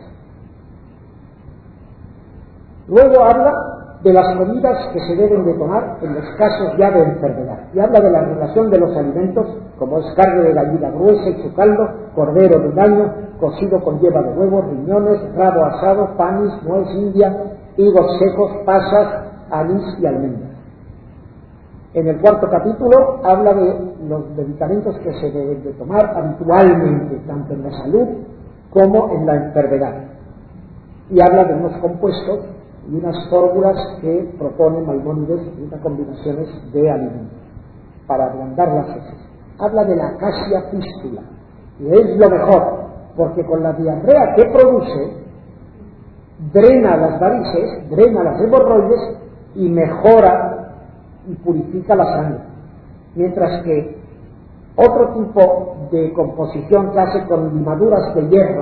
Luego habla de las comidas que se deben de tomar en los casos ya de enfermedad. Y habla de la relación de los alimentos, como es carne de gallina gruesa y su caldo, cordero de un año, cocido con yema de huevo, riñones, rabo asado, panis, nuez india, higos secos, pasas, anís y almendras. En el cuarto capítulo habla de los medicamentos que se deben de tomar habitualmente, tanto en la salud como en la enfermedad. Y habla de unos compuestos y unas fórmulas que propone Maimónides y unas combinaciones de alimentos para ablandar las heces. Habla de la acacia fístula, y es lo mejor, porque con la diarrea que produce, drena las varices, drena las hemorroides y mejora y purifica la sangre. Mientras que otro tipo de composición que hace con limaduras de hierro,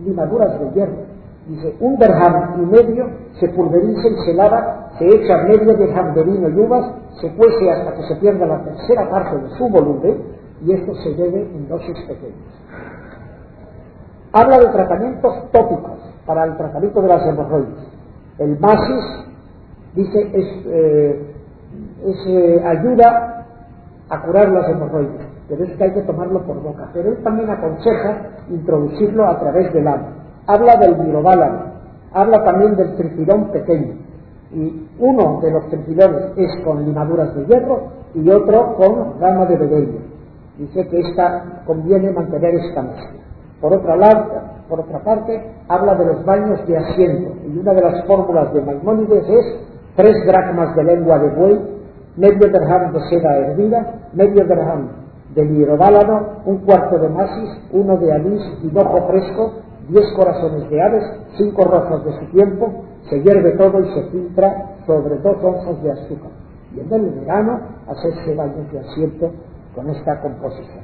dice, 1,5 dirham se pulveriza y se lava, se echa medio dirham de vino y uvas, se cuece hasta que se pierda la tercera parte de su volumen, y esto se bebe en dosis pequeñas. Habla de tratamientos tópicos para el tratamiento de las hemorroides. El masis, dice, ayuda a curar las hemorroides, pero es que hay que tomarlo por boca. Pero él también aconseja introducirlo a través del ano. Habla del miroválamo, habla también del trifidón pequeño, y uno de los trifidones es con limaduras de hierro y otro con rama de bedelio. Dice que conviene mantener esta mezcla. Por otra parte, habla de los baños de asiento, y una de las fórmulas de Maimónides es 3 dracmas de lengua de buey, medio dirham de seda hervida, medio dirham de miroválamo, 1/4 de masis, 1 de anís, hinojo fresco, 10 corazones de aves, 5 rozas de su tiempo, Se hierve todo y se filtra sobre 2 onzas de azúcar. Y en el verano hacerse baños de asiento con esta composición.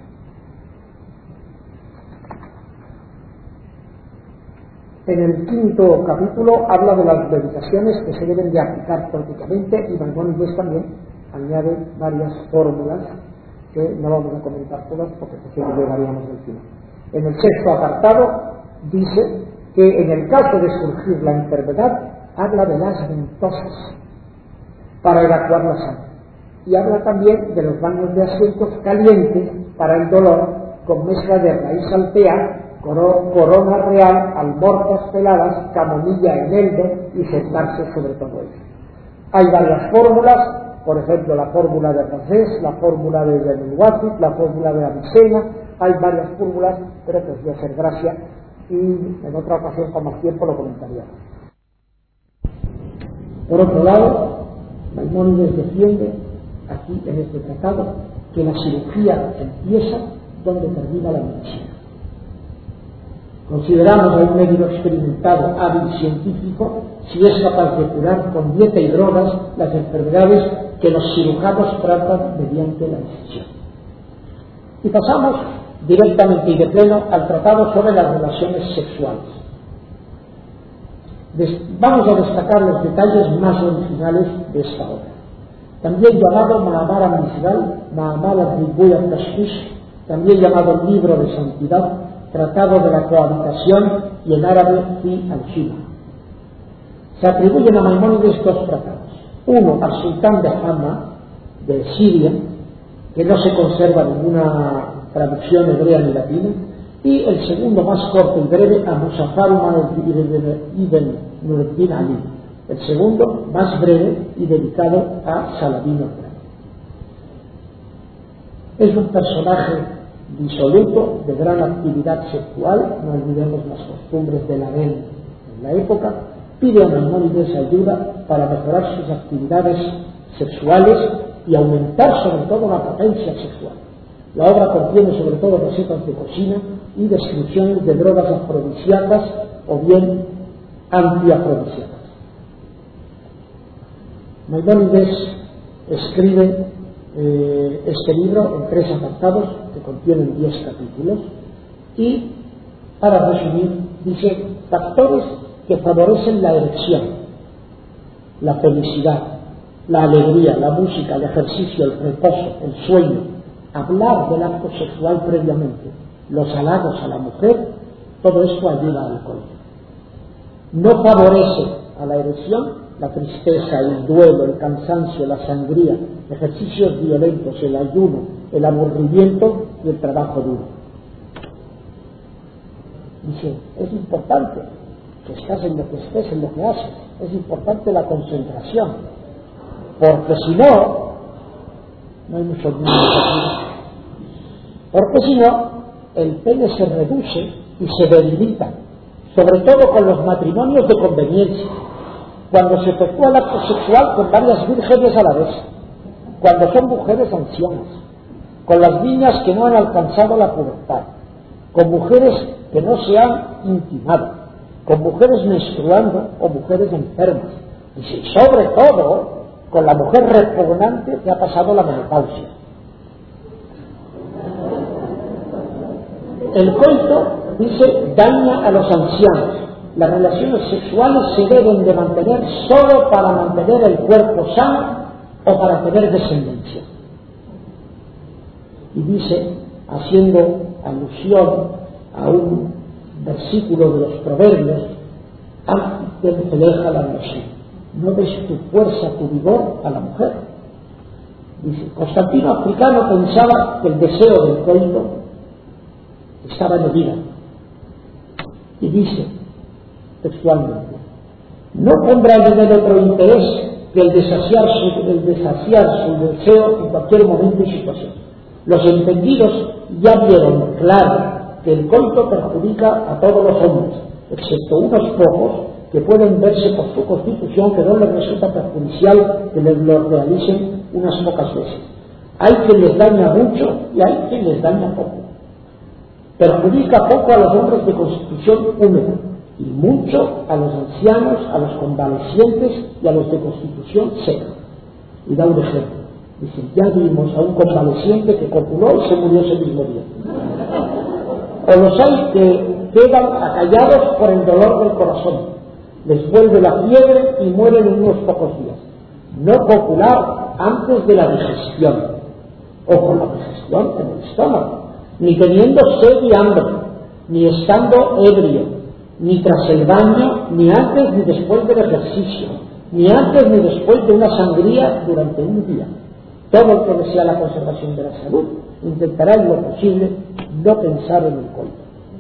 En el 5º capítulo habla de las meditaciones que se deben de aplicar prácticamente, y Maimónides también añade varias fórmulas que no vamos a comentar todas porque no llegaríamos del final. En el 6º apartado dice que en el caso de surgir la enfermedad, habla de las ventosas para evacuar la sangre, y habla también de los baños de asientos calientes para el dolor, con mezcla de raíz altea, corona real, almortas peladas, camomilla eneldo, y sentarse sobre todo ello. Hay varias fórmulas, por ejemplo la fórmula de Rosés, la fórmula de Benelwazit, la fórmula de Avicena. Hay varias fórmulas, pero que os voy a hacer gracia y en otra ocasión con más tiempo lo comentaríamos. Por otro lado, Maimónides defiende aquí en este tratado que la cirugía empieza donde termina la medicina. Consideramos a un médico experimentado, hábil, científico, si es capaz de curar con dieta y drogas las enfermedades que los cirujanos tratan mediante la incisión. Y pasamos directamente y de pleno al tratado sobre las relaciones sexuales. Vamos a destacar los detalles más originales de esta obra. También llamado Mahabharata Misral, Mahabharata Vibhuya Tashvish, también llamado Libro de Santidad, Tratado de la Cohabitación, y en árabe Fi al-Shima. Se atribuyen a Maimónides 2 tratados. Uno al sultán de Hama, de Siria, que no se conserva ninguna traducción hebrea ni latina, y el segundo más corto y breve a Muzaffar ibn Nuruddin Ali, el segundo más breve y dedicado a Saladino al-Grande. Es un personaje disoluto, de gran actividad sexual, no olvidemos las costumbres del harén en la época. Pide a Maimónides ayuda para mejorar sus actividades sexuales y aumentar sobre todo la potencia sexual. La obra contiene sobre todo recetas de cocina y descripciones de drogas afrodisíacas o bien antiafrodisíacas. Maimónides escribe este libro en 3 apartados que contienen 10 capítulos, y para resumir dice: factores que favorecen la erección, la felicidad, la alegría, la música, el ejercicio, el reposo, el sueño, hablar del acto sexual previamente, los halagos a la mujer, todo esto ayuda al coito. No favorece a la erección la tristeza, el duelo, el cansancio, la sangría, ejercicios violentos, el ayuno, el aburrimiento y el trabajo duro. Dice, es importante que estás en lo que estés, en lo que haces, es importante la concentración, porque si no hay mucho dinero, porque si no el pene se reduce y se debilita, sobre todo con los matrimonios de conveniencia, cuando se efectúa el acto sexual con varias vírgenes a la vez, cuando son mujeres ancianas, con las niñas que no han alcanzado la pubertad, con mujeres que no se han intimado, con mujeres menstruando o mujeres enfermas, y sobre todo con la mujer repugnante que ha pasado la menopausia. El coito, dice, daña a los ancianos. Las relaciones sexuales se deben de mantener solo para mantener el cuerpo sano o para tener descendencia. Y dice, haciendo alusión a un versículo de los Proverbios, no des tu fuerza, tu vigor a la mujer. Dice, Constantino Africano pensaba que el deseo del coito estaba en la vida. Y dice textualmente, no pondrá en él otro interés que el desaciar su deseo en cualquier momento y situación. Los entendidos ya vieron claro que el coito perjudica a todos los hombres, excepto unos pocos que pueden verse por su constitución que no les resulta perjudicial que les lo realicen unas pocas veces. Hay quien les daña mucho y hay quien les daña poco. Perjudica poco a los hombres de constitución húmeda y mucho a los ancianos, a los convalecientes y a los de constitución seca. Y da un ejemplo. Dice, ya vimos a un convaleciente que copuló y se murió ese mismo día. O los hay que quedan acallados por el dolor del corazón, les vuelve la fiebre y mueren en unos pocos días. No copular antes de la digestión, o con la digestión en el estómago, ni teniendo sed y hambre, ni estando ebrio, ni tras el baño, ni antes ni después del ejercicio, ni antes ni después de una sangría durante un día. Todo el que desea la conservación de la salud intentará en lo posible no pensar en el coito.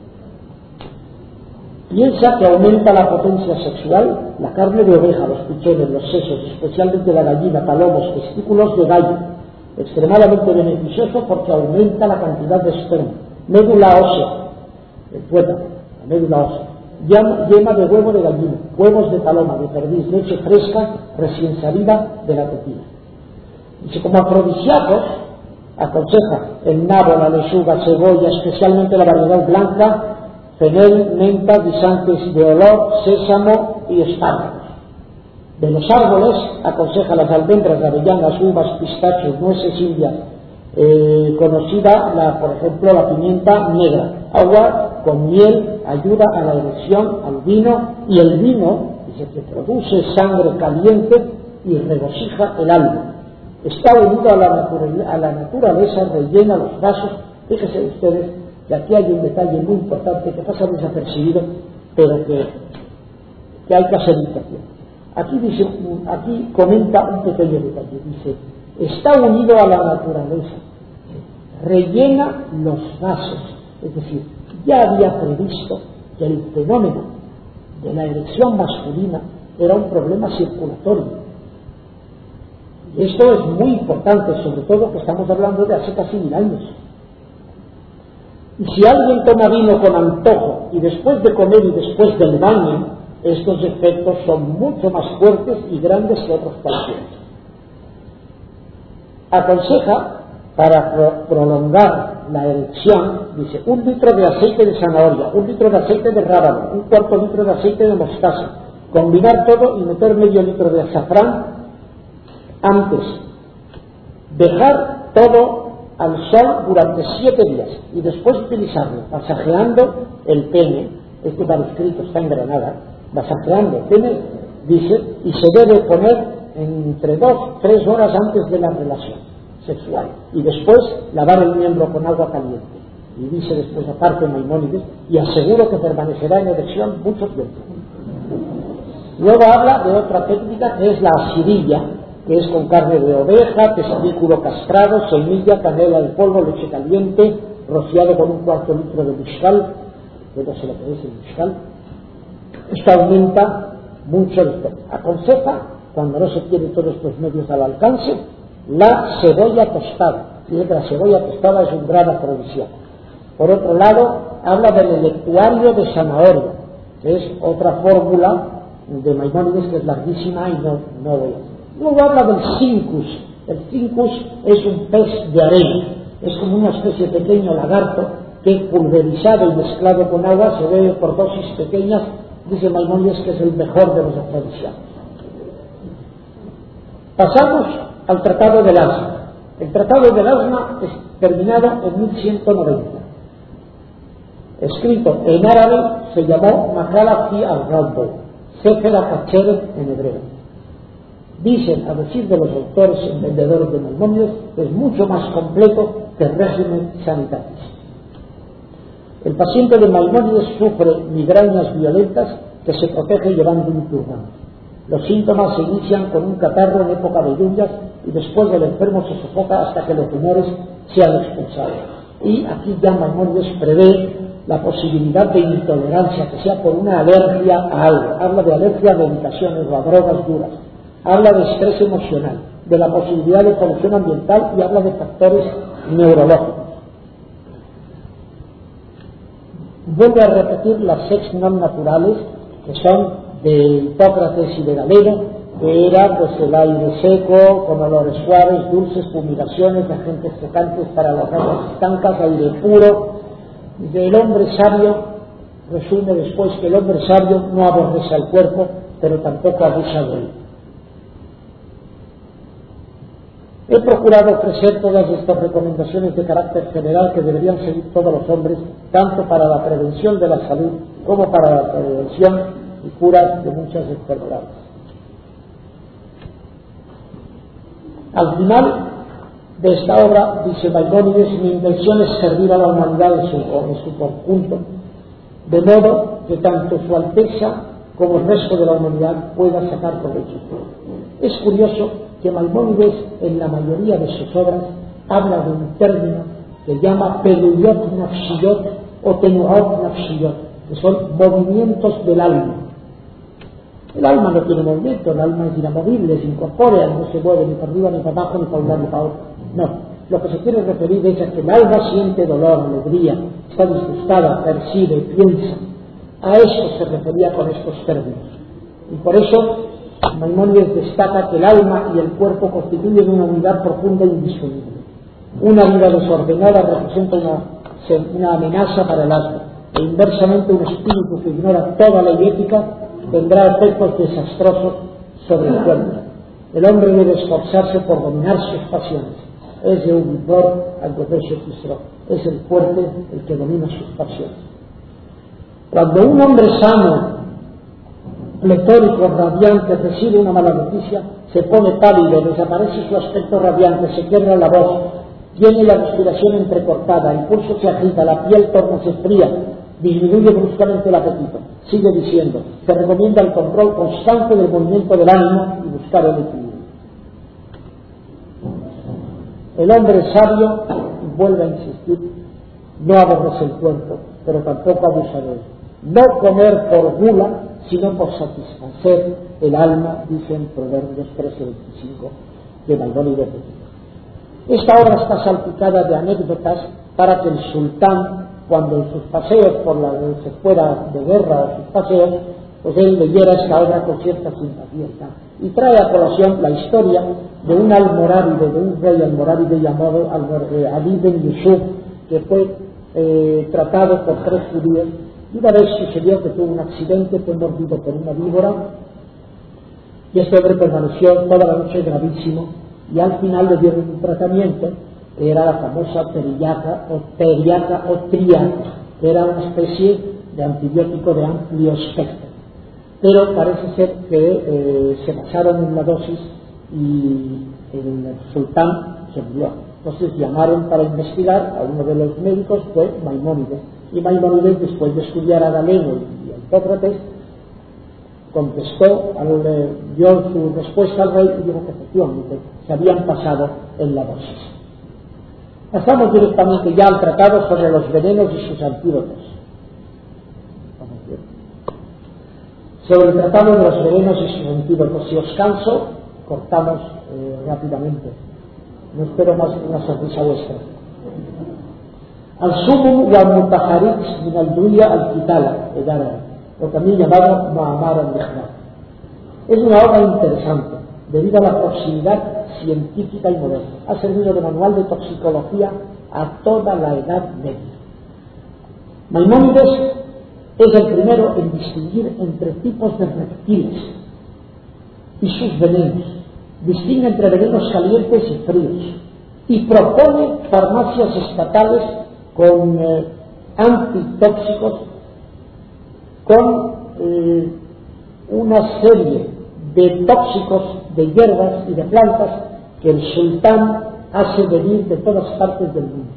Piensa que aumenta la potencia sexual la carne de oveja, los pichones, los sesos, especialmente la gallina, palomos, testículos de gallo, extremadamente beneficioso porque aumenta la cantidad de esperma. Médula ósea, el tuétano, la médula ósea, yema de huevo de gallina, huevos de paloma, de perdiz, leche fresca, recién salida de la tequila. Dice, como afrodisíacos, aconseja el nabo, la lechuga, cebolla, especialmente la variedad blanca, fenel, menta, guisantes de olor, sésamo y espárragos. De los árboles aconseja las almendras, avellanas, uvas, pistachos, nueces indias, conocida, por ejemplo, la pimienta negra. Agua con miel ayuda a la erección, al vino, y el vino, dice, que produce sangre caliente y regocija el alma. Está unido a la naturaleza, rellena los vasos. Fíjense ustedes que aquí hay un detalle muy importante que pasa desapercibido, pero que hay que hacer hincapié. Aquí comenta un pequeño detalle. Dice, está unido a la naturaleza, rellena los vasos. Es decir, ya había previsto que el fenómeno de la erección masculina era un problema circulatorio. Esto es muy importante, sobre todo que estamos hablando de hace casi 1000 años. Y si alguien toma vino con antojo y después de comer y después del baño, estos efectos son mucho más fuertes y grandes que otros cualquiera. Aconseja, para prolongar la erección, dice, 1 litro de aceite de zanahoria, 1 litro de aceite de rábano, 1/4 litro de aceite de mostaza, combinar todo y meter medio litro de azafrán antes, dejar todo al sol durante 7 días y después utilizarlo, masajeando el pene. Este manuscrito está en Granada. Masajeando el pene, dice, y se debe poner entre 2-3 horas antes de la relación sexual y después lavar el miembro con agua caliente. Y dice después, aparte Maimónides, y aseguro que permanecerá en erección mucho tiempo. Luego habla de otra técnica que es la asirilla, que es con carne de oveja, testículo castrado, semilla, canela en polvo, leche caliente, rociado con 1/4 litro de mezcal, que no sé lo que es el mezcal. Esto aumenta mucho el esperma. Aconseja, cuando no se tiene todos estos medios al alcance, la cebolla tostada. Fíjate que la cebolla tostada es un gran afrodisíaco. Por otro lado, habla del electuario de zanahoria, que es otra fórmula de Maimónides que es larguísima y no voy a. Luego habla del cincus. El cincus es un pez de arena, es como una especie de pequeño lagarto que pulverizado y mezclado con agua se bebe por dosis pequeñas. Dice Maimónides que es el mejor de los afrodisíacos. Pasamos al Tratado del Asma. El Tratado del Asma es terminado en 1190. Escrito en árabe se llamó Makala fi al-Rabbo, Sefer HaKacher en hebreo. Dicen, a decir de los autores entendedores de Maimónides, que es mucho más completo que el régimen sanitario. El paciente de Maimónides sufre migrañas violentas que se protege llevando un turbante. Los síntomas se inician con un catarro en época de lluvias y después el enfermo se sofoca hasta que los tumores sean expulsados. Y aquí ya Maimónides prevé la posibilidad de intolerancia, que sea por una alergia a algo. Habla de alergia a medicaciones o a drogas duras. Habla de estrés emocional, de la posibilidad de polución ambiental y habla de factores neurológicos. Vuelve a repetir las 6 non naturales, que son de Hipócrates y de Galeno, que era pues el aire seco, con olores suaves, dulces, fumigaciones, agentes secantes para las aguas estancas, aire puro. Del hombre sabio resume después que el hombre sabio no aborrece al cuerpo, pero tampoco abusa de él. He procurado ofrecer todas estas recomendaciones de carácter general que deberían seguir todos los hombres, tanto para la prevención de la salud como para la prevención y cura de muchas enfermedades. Al final de esta obra, dice Maimónides, mi intención es servir a la humanidad en su conjunto, de modo que tanto Su Alteza como el resto de la humanidad pueda sacar provecho. Es curioso que Maimónides, en la mayoría de sus obras, habla de un término que llama peluyot nafshiyot o tenuot nafshiyot, que son movimientos del alma. El alma no tiene movimiento, el alma es inamovible, es incorpórea, no se mueve ni para arriba, ni para abajo, ni para un lado, ni para otro. No, lo que se quiere referir es a que el alma siente dolor, alegría, está disgustada, percibe, piensa. A esto se refería con estos términos. Y por eso Maimónides destaca que el alma y el cuerpo constituyen una unidad profunda e indisoluble. Una vida desordenada representa una amenaza para el alma, e inversamente un espíritu que ignora toda ley ética tendrá efectos desastrosos sobre el cuerpo. El hombre debe esforzarse por dominar sus pasiones. Es de un es el fuerte el que domina sus pasiones. Cuando un hombre sano, pletórico, radiante, recibe una mala noticia, se pone pálido, desaparece su aspecto radiante, se quiebra la voz, tiene la respiración entrecortada, el pulso se agita, la piel se fría, disminuye bruscamente el apetito. Sigue diciendo, se recomienda el control constante del movimiento del ánimo y buscar el equilibrio. El hombre sabio, vuelve a insistir, no aborrece el cuerpo, pero tampoco abusa de él. No comer por gula, sino por satisfacer el alma, dicen Proverbios 13:25 de Maimónides. Esta obra está salpicada de anécdotas para que el sultán, cuando en sus paseos se fuera de guerra o sus paseos, pues él leyera esta obra con cierta simpatía. Y trae a colación la historia de un almorávide, de un rey almorávide llamado Ali ben Yusuf, que fue tratado por 3 judíos, y una vez sucedió que tuvo un accidente, fue mordido por una víbora, y este hombre permaneció toda la noche gravísimo, y al final le dieron un tratamiento que era la famosa teriaca o triaca, que era una especie de antibiótico de amplio espectro. Pero parece ser que se pasaron en la dosis y el sultán se murió. Entonces llamaron para investigar a uno de los médicos, fue Maimónides. Y Maimónides, después de estudiar a Galeno y a Hipócrates, contestó, dio su respuesta al rey y dijo que efectivamente se habían pasado en la dosis. Pasamos directamente ya al tratado sobre los venenos y sus antídotos. Sobre el tratado de los venenos y sus antídotos, si os canso, cortamos rápidamente. No espero más que una sonrisa vuestra. Al-Sumum y al-Mutaharix min al-Duya al-Kitala, el árabe, lo también llamado Muammar al-Mihnar. Es una obra interesante, debido a la proximidad científica y moderna. Ha servido de manual de toxicología a toda la Edad Media. Maimónides es el primero en distinguir entre tipos de reptiles y sus venenos. Distingue entre venenos calientes y fríos. Y propone farmacias estatales con antitóxicos, con una serie de tóxicos de hierbas y de plantas que el sultán hace venir de todas partes del mundo.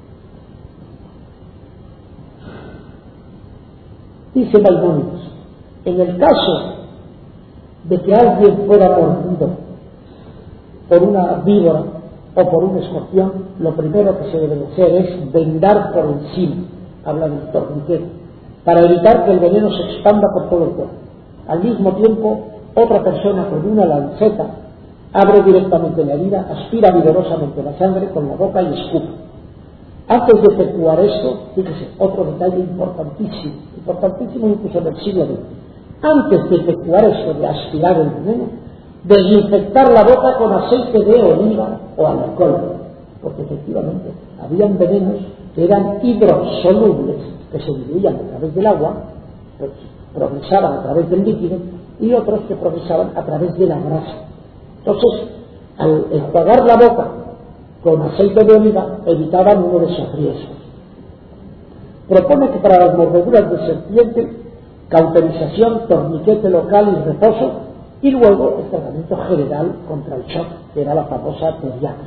Dice Maimónides, en el caso de que alguien fuera mordido por una víbora o por un escorpión, lo primero que se debe hacer es vendar por encima, habla del torniquete, para evitar que el veneno se expanda por todo el cuerpo. Al mismo tiempo, otra persona con una lanceta abre directamente la herida, aspira vigorosamente la sangre con la boca y escupe. Antes de efectuar esto, fíjese, otro detalle importantísimo incluso en el siglo XX. Antes de efectuar esto, de aspirar el veneno, desinfectar la boca con aceite de oliva o alcohol, porque efectivamente habían venenos que eran hidrosolubles, que se diluían a través del agua, pues progresaban a través del líquido, y otros que progresaban a través de la grasa. Entonces, al enjuagar la boca con aceite de oliva, evitaban uno de esos riesgos. Propone que para las mordeduras de serpiente, cauterización, torniquete local y reposo, y luego el tratamiento general contra el shock, que era la famosa teriaca.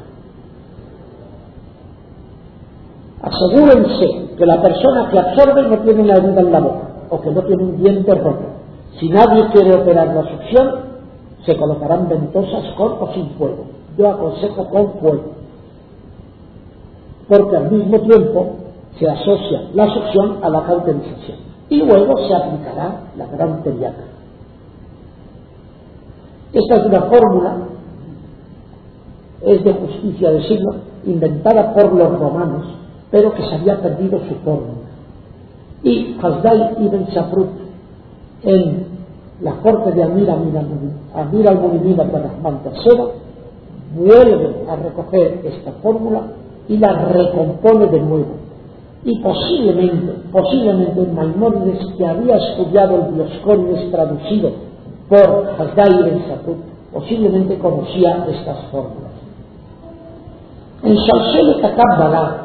Asegúrense que la persona que absorbe no tiene una herida en la boca o que no tiene un diente roto. Si nadie quiere operar la succión, se colocarán ventosas con o sin fuego. Yo aconsejo con fuego, porque al mismo tiempo se asocia la succión a la cauterización y luego se aplicará la gran teriaca. Esta es una fórmula, es de justicia de siglo, inventada por los romanos, pero que se había perdido su fórmula. Y Hasdai ibn Shafrut, en la corte de Amir al-Mu'minin Abd-Rahman III, vuelve a recoger esta fórmula y la recompone de nuevo. Y posiblemente Maimónides, que había estudiado el Dioscórides traducido por Hasdai ibn Shafrut, posiblemente conocía estas fórmulas. En Shalshelet HaKabbalah,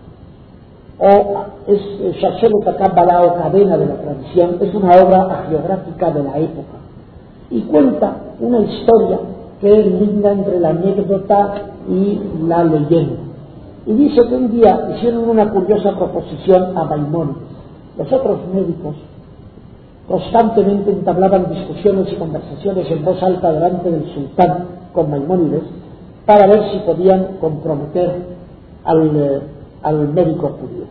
Shalshelet HaKabbalah o Cadena de la Tradición, es una obra hagiográfica de la época y cuenta una historia que es linda entre la anécdota y la leyenda. Y dice que un día hicieron una curiosa proposición a Maimónides. Los otros médicos constantemente entablaban discusiones y conversaciones en voz alta delante del sultán con Maimónides para ver si podían comprometer al médico judío.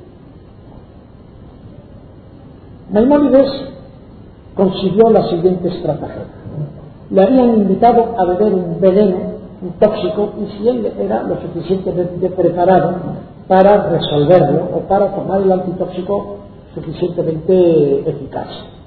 Maimónides consiguió la siguiente estrategia. Le habían invitado a beber un veneno, un tóxico, y si él era lo suficientemente preparado para resolverlo o para tomar el antitóxico suficientemente eficaz.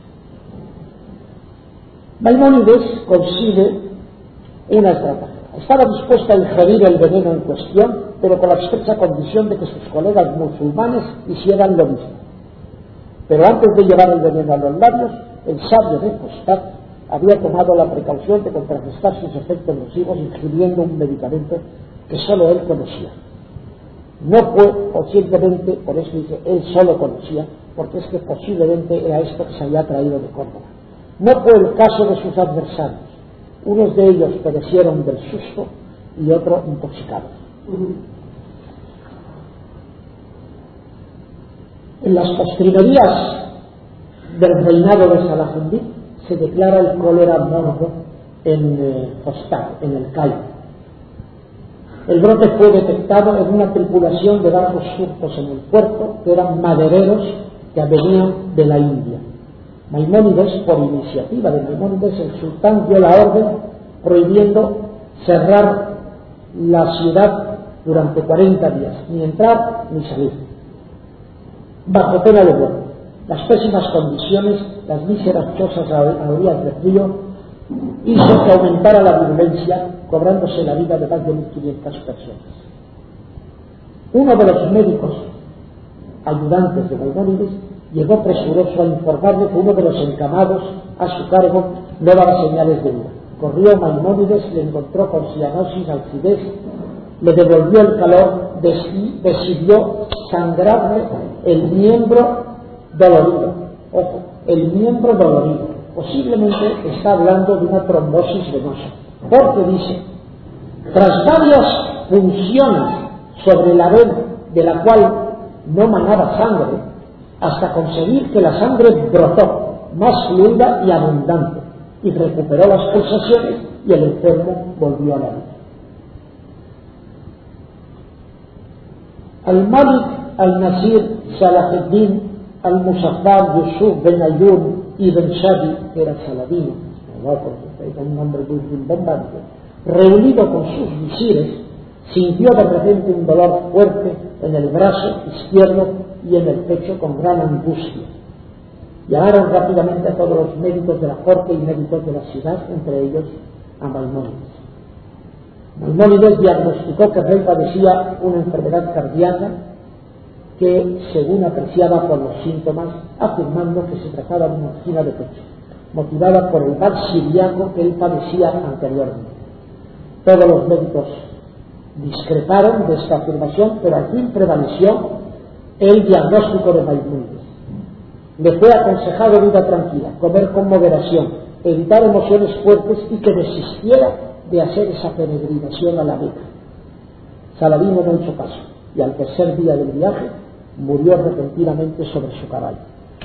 Maimónides consigue una estrategia. Estaba dispuesto a ingerir el veneno en cuestión, pero con la estrecha condición de que sus colegas musulmanes hicieran lo mismo. Pero antes de llevar el veneno a los labios, el sabio de Fostat había tomado la precaución de contrarrestar sus efectos nocivos ingiriendo un medicamento que solo él conocía. No fue posiblemente, por eso dice, él solo conocía, porque es que posiblemente era esto que se había traído de Córdoba. No fue el caso de sus adversarios. Unos de ellos perecieron del susto y otros intoxicados. En las postrimerías del reinado de Salahundin se declara el cólera morbo en Fostat, en el Cairo. El brote fue detectado en una tripulación de barcos turcos en el puerto, que eran madereros que venían de la India. Maimónides, por iniciativa de Maimónides, el sultán dio la orden prohibiendo cerrar la ciudad durante 40 días, ni entrar ni salir, bajo pena de muerte. Las pésimas condiciones, las míseras chozas a orillas del río, hizo que aumentara la violencia, cobrándose la vida de más de 1.500 personas. Uno de los médicos ayudantes de Maimónides llegó presuroso a informarle que uno de los encamados a su cargo no daba señales de vida. Corrió Maimónides, le encontró con cianosis, alcidez, le devolvió el calor, decidió sangrarle el miembro dolorido. Ojo, el miembro dolorido. Posiblemente está hablando de una trombosis venosa, porque dice, tras varias funciones sobre la vena de la cual no manaba sangre, hasta conseguir que la sangre brotó más fluida y abundante, y recuperó las pulsaciones y el enfermo volvió a la vida. Al-Malik al-Nasir Salahuddin al-Muzaffar Yusuf ben Ayyub ibn Shadi, que era saladino, era un nombre muy rimbombante, reunido con sus visires, sintió de repente un dolor fuerte en el brazo izquierdo y en el pecho con gran angustia. Llamaron rápidamente a todos los médicos de la corte y médicos de la ciudad, entre ellos a Maimónides. Maimónides diagnosticó que el rey padecía una enfermedad cardíaca que según apreciaba por los síntomas, afirmando que se trataba de una angina de pecho, motivada por el mal siriaco que él padecía anteriormente. Todos los médicos discreparon de esta afirmación, pero al fin prevaleció el diagnóstico de Maimónides. Le fue aconsejado vida tranquila, comer con moderación, evitar emociones fuertes y que desistiera de hacer esa peregrinación a la Meca. Saladino no hizo caso y al tercer día del viaje murió repentinamente sobre su caballo.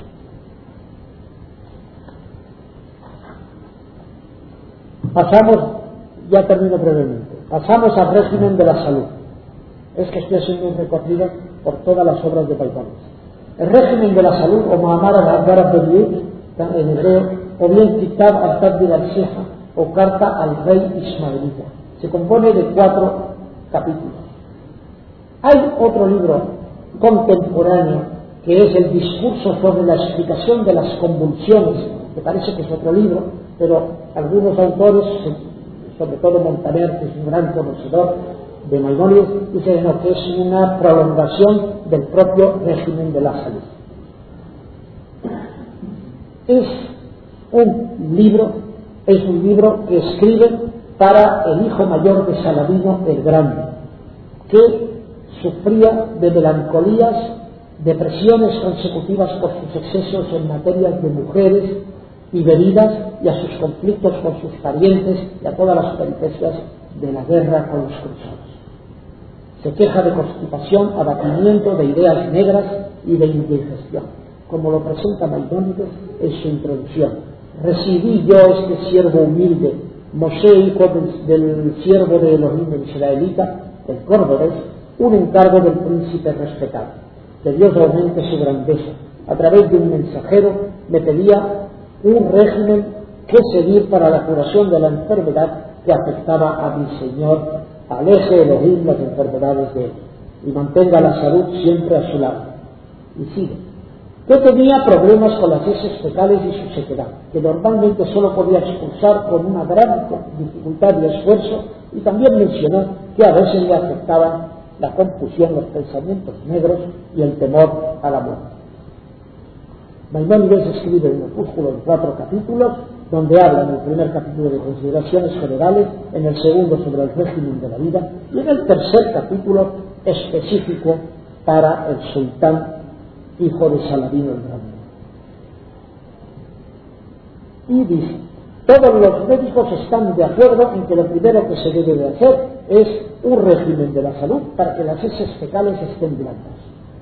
Pasamos, ya termino brevemente, pasamos al régimen de la salud. Es que estoy haciendo un recorrido por todas las obras de Maimónides. El régimen de la salud, o Muhammad al-Agbar al-Badiyyah, en hebreo, o bien Kitab al-Tadbir al-Seha, o Carta al Rey Ismaelita, se compone de 4 capítulos. Hay otro libro contemporáneo que es el discurso sobre la explicación de las convulsiones, que parece que es otro libro, pero algunos autores, sobre todo Montaner, que es un gran conocedor de Maimónides, dicen que es una prolongación del propio régimen de la salud. Es un libro que escribe para el hijo mayor de Saladino el Grande, que sufría de melancolías, depresiones consecutivas por sus excesos en materias de mujeres y bebidas, y a sus conflictos con sus parientes y a todas las peripecias de la guerra con los cruzados. Se queja de constipación, abatimiento, de ideas negras y de indigestión, como lo presenta Maimónides en su introducción. Recibí yo este siervo humilde, Moshe, hijo del siervo de Elohim el israelita, el cordobés, un encargo del príncipe respetado. Que Dios aumente su grandeza. A través de un mensajero me pedía un régimen que seguir para la curación de la enfermedad que afectaba a mi Señor. Aleje Elohim las enfermedades de él y mantenga la salud siempre a su lado. Y sigue. Que tenía problemas con las heces fecales y su sequedad, que normalmente solo podía expulsar con una gran dificultad y esfuerzo, y también mencionó que a veces le afectaban la confusión, los pensamientos negros y el temor a la muerte. Maimónides escribe un opúsculo en 4 capítulos, donde habla en el primer capítulo de consideraciones generales, en el segundo sobre el régimen de la vida, y en el tercer capítulo específico para el sultán, hijo de Saladino el Grande. Y dice, todos los médicos están de acuerdo en que lo primero que se debe de hacer es un régimen de la salud para que las heces fecales estén blancas.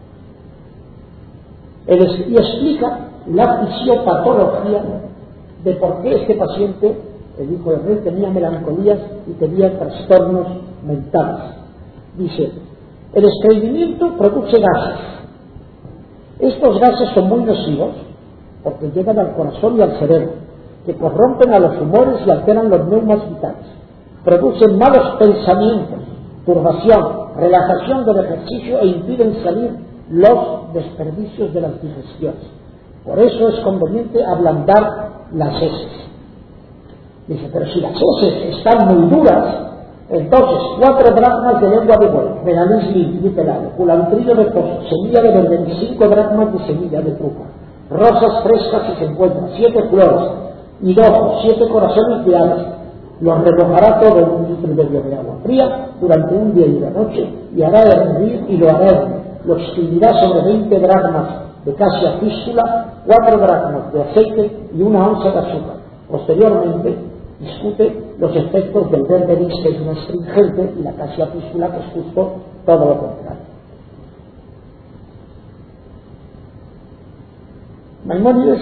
Y explica la fisiopatología de por qué este paciente, el hijo del rey, tenía melancolías y tenía trastornos mentales. Dice, el estreñimiento produce gases. Estos gases son muy nocivos porque llegan al corazón y al cerebro, que corrompen a los humores y alteran los neumas vitales. Producen malos pensamientos, turbación, relajación del ejercicio e impiden salir los desperdicios de las digestiones. Por eso es conveniente ablandar las heces. Dice, pero si las heces están muy duras, entonces 4 dracmas de lengua de buey, melanís limpio y pelado, culantrillo de pozo, semilla de verbenas, 5 dracmas de semilla de trufa, rosas frescas si se encuentran, 7 flores, hinojo, 7 corazones de aves. Los remojará todo en 1,5 litros de agua fría durante un día y una noche, y hará hervir y lo hará hervir. Lo extinguirá sobre 20 dracmas de casia fístula, 4 dracmas de aceite y 1 onza de azúcar. Posteriormente discute los efectos del berberis, que es un astringente, y la casia fístula, que es justo todo lo contrario. Maimónides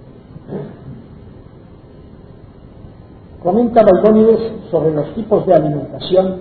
comenta sobre los tipos de alimentación,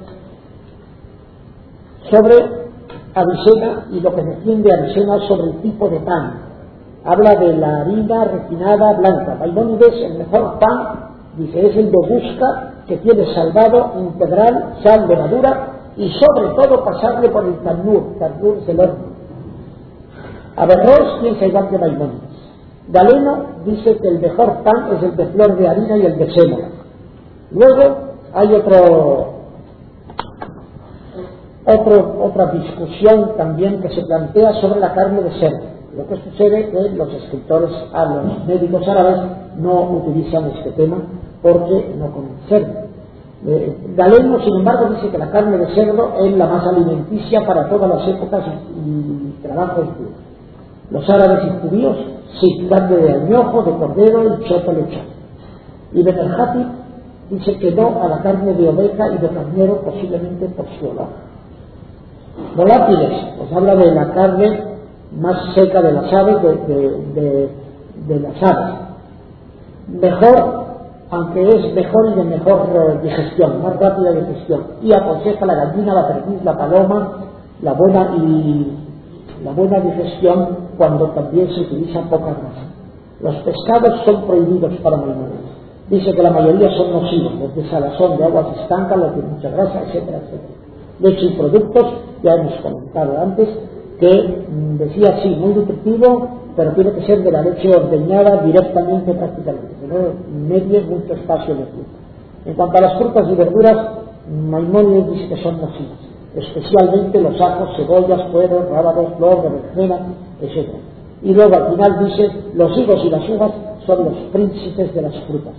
sobre Avicena y lo que defiende Avicena sobre el tipo de pan. Habla de la harina refinada blanca. Maimónides, el mejor pan, dice, es el de busca, que tiene salvado, integral, sal, levadura y sobre todo pasarle por el tanur es el horno. Averroes piensa igual que Maimónides. Galeno dice que el mejor pan es el de flor de harina y el de sémola. Luego hay Otra discusión también que se plantea sobre la carne de cerdo. Lo que sucede es que los escritores, los médicos árabes no utilizan este tema porque no comen cerdo. Galeno, sin embargo, dice que la carne de cerdo es la más alimenticia para todas las épocas y trabajos duros. Los árabes y judíos, sí, carne de añojo, de cordero y choto lechado. Y Ben el-Hatib dice que no a la carne de oveja y de carnero, posiblemente por su olor. Volátiles, pues habla de la carne más seca de las aves, de las aves. Mejor, aunque es mejor y de mejor digestión, más rápida digestión. Y aconseja la gallina, la perdiz, la paloma, la buena digestión cuando también se utiliza poca grasa. Los pescados son prohibidos para Maimónides. Dice que la mayoría son nocivos, los de salazón, de aguas estancas, los de mucha grasa, etcétera, etcétera. Leche y productos, ya hemos comentado antes, que decía sí, muy nutritivo, pero tiene que ser de la leche ordeñada directamente prácticamente, que no medie mucho espacio en el fruto. En cuanto a las frutas y verduras, Maimónides dice que son nocivas, especialmente los ajos, cebollas, pueros, rábanos, flor, berenjena, etc. Y luego al final dice, los higos y las uvas son los príncipes de las frutas.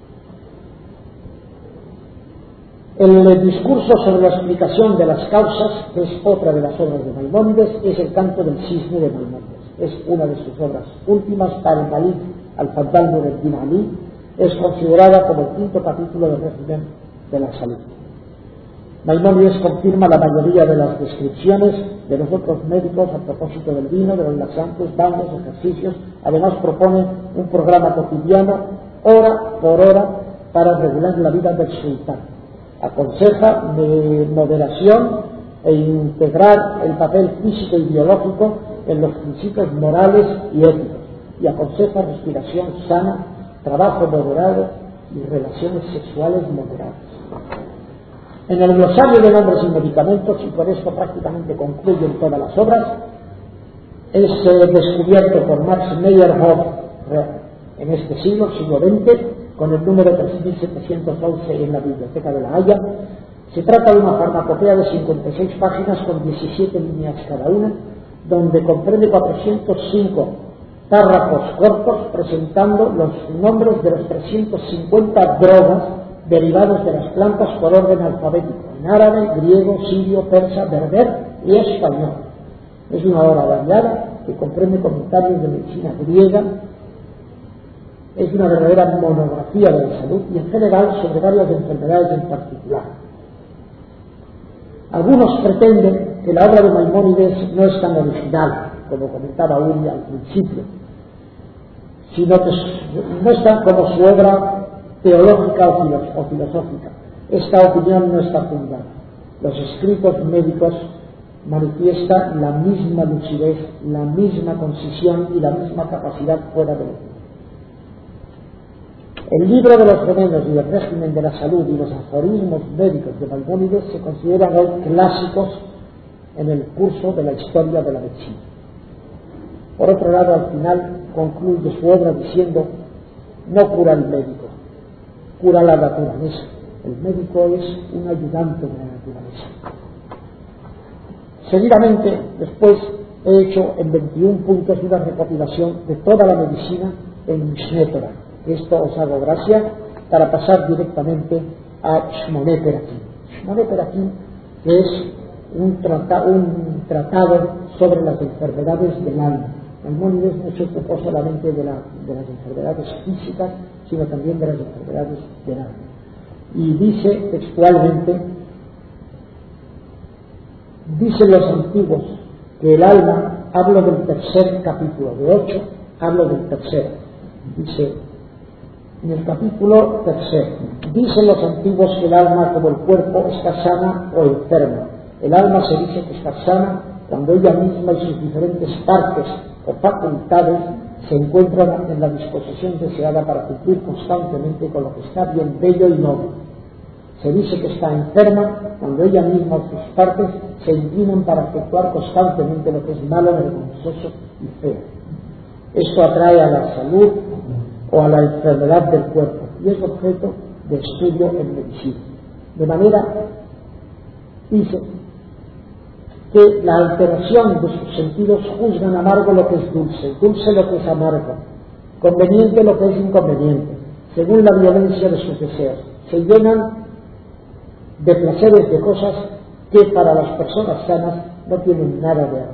El discurso sobre la explicación de las causas, que es otra de las obras de Maimónides, es el canto del cisne de Maimónides. Es una de sus obras últimas. Para el Malik al-Faddal Nureddin Ali es considerada como el quinto capítulo del régimen de la salud. Maimónides confirma la mayoría de las descripciones de los otros médicos a propósito del vino, de los laxantes, baños, ejercicios. Además propone un programa cotidiano, hora por hora, para regular la vida del sultán. Aconseja de moderación e integrar el papel físico y biológico en los principios morales y éticos, y aconseja respiración sana, trabajo moderado y relaciones sexuales moderadas. En el glosario de nombres y medicamentos, y por esto prácticamente concluyen todas las obras, es descubierto por Max Meyerhoff en este siglo XX, con el número 3711 en la Biblioteca de La Haya. Se trata de una farmacopea de 56 páginas con 17 líneas cada una, donde comprende 405 párrafos cortos presentando los nombres de los 350 drogas derivados de las plantas por orden alfabético, en árabe, griego, sirio, persa, berber y español. Es una obra variada que comprende comentarios de medicina griega. Es una verdadera monografía de la salud y en general sobre varias enfermedades en particular. Algunos pretenden que la obra de Maimónides no es tan original, como comentaba Uri al principio, sino que no es tan como su obra teológica o filosófica. Esta opinión no está fundada. Los escritos médicos manifiestan la misma lucidez, la misma concisión y la misma capacidad fuera de lo. El libro de los venenos y el régimen de la salud y los aforismos médicos de Maimónides se consideran hoy clásicos en el curso de la historia de la medicina. Por otro lado, al final concluye su obra diciendo: no cura el médico, cura la naturaleza. El médico es un ayudante de la naturaleza. Seguidamente, después, he hecho en 21 puntos una recopilación de toda la medicina en Mishneh Torah. Esto os hago gracia para pasar directamente a Shmoneh Perakim. Shmoneh Perakim, que es un tratado sobre las enfermedades del alma. Maimónides no se ocupó solamente de las enfermedades físicas, sino también de las enfermedades del alma. Y dice textualmente, dicen los antiguos que el alma, hablo del tercer capítulo, de 8, hablo del tercero. Dice, en el capítulo tercero, dicen los antiguos que el alma, como el cuerpo, está sana o enferma. El alma se dice que está sana cuando ella misma y sus diferentes partes o facultades se encuentran en la disposición deseada para cumplir constantemente con lo que está bien, bello y noble. Se dice que está enferma cuando ella misma o sus partes se inclinan para efectuar constantemente lo que es malo, vergonzoso y feo. Esto atrae a la salud o a la enfermedad del cuerpo y es objeto de estudio en medicina. De manera, dice, que la alteración de sus sentidos juzgan amargo lo que es dulce, dulce lo que es amargo, conveniente lo que es inconveniente, según la violencia de sus deseos. Se llenan de placeres de cosas que para las personas sanas no tienen nada de agradable.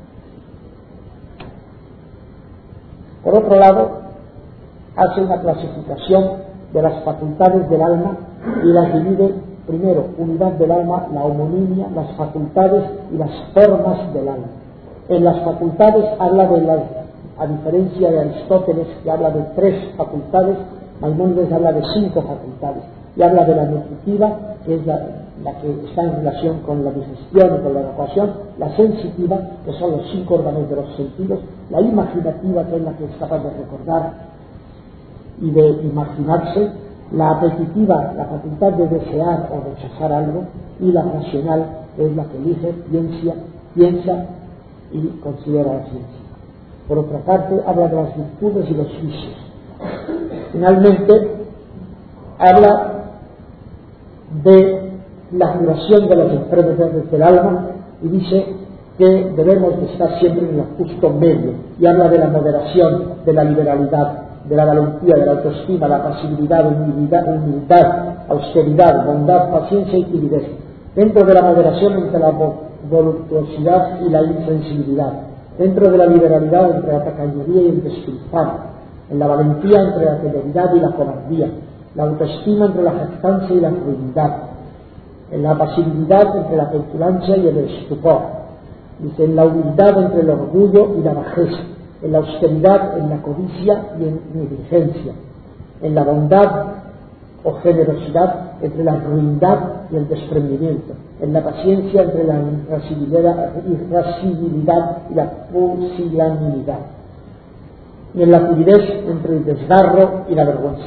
Por otro lado, hace una clasificación de las facultades del alma y las divide primero, unidad del alma, la homonimia, las facultades y las formas del alma. En las facultades habla de las, a diferencia de Aristóteles, que habla de 3 facultades, Maimónides habla de 5 facultades, y habla de la nutritiva, que es la que está en relación con la digestión y con la evacuación, la sensitiva, que son los 5 órganos de los sentidos, la imaginativa, que es la que es capaz de recordar y de imaginarse, la apetitiva, la facultad de desear o rechazar algo, y la racional, que es la que elige, piensa y considera la ciencia. Por otra parte, habla de las virtudes y los vicios. Finalmente, habla de la curación de las enfermedades del alma y dice que debemos de estar siempre en el justo medio, y habla de la moderación, de la liberalidad, de la valentía, de la autoestima, la pasibilidad, humildad, austeridad, bondad, paciencia y timidez, dentro de la moderación entre la voluptuosidad y la insensibilidad, dentro de la liberalidad entre la tacañería y el despilfarro, en la valentía entre la temeridad y la cobardía, la autoestima entre la jactancia y la ruindad, en la pasibilidad entre la petulancia y el estupor, dice, en la humildad entre el orgullo y la bajeza, en la austeridad, en la codicia y en negligencia, en la bondad o generosidad entre la ruindad y el desprendimiento, en la paciencia entre la irascibilidad y la pusilanimidad, y en la timidez entre el desgarro y la vergüenza.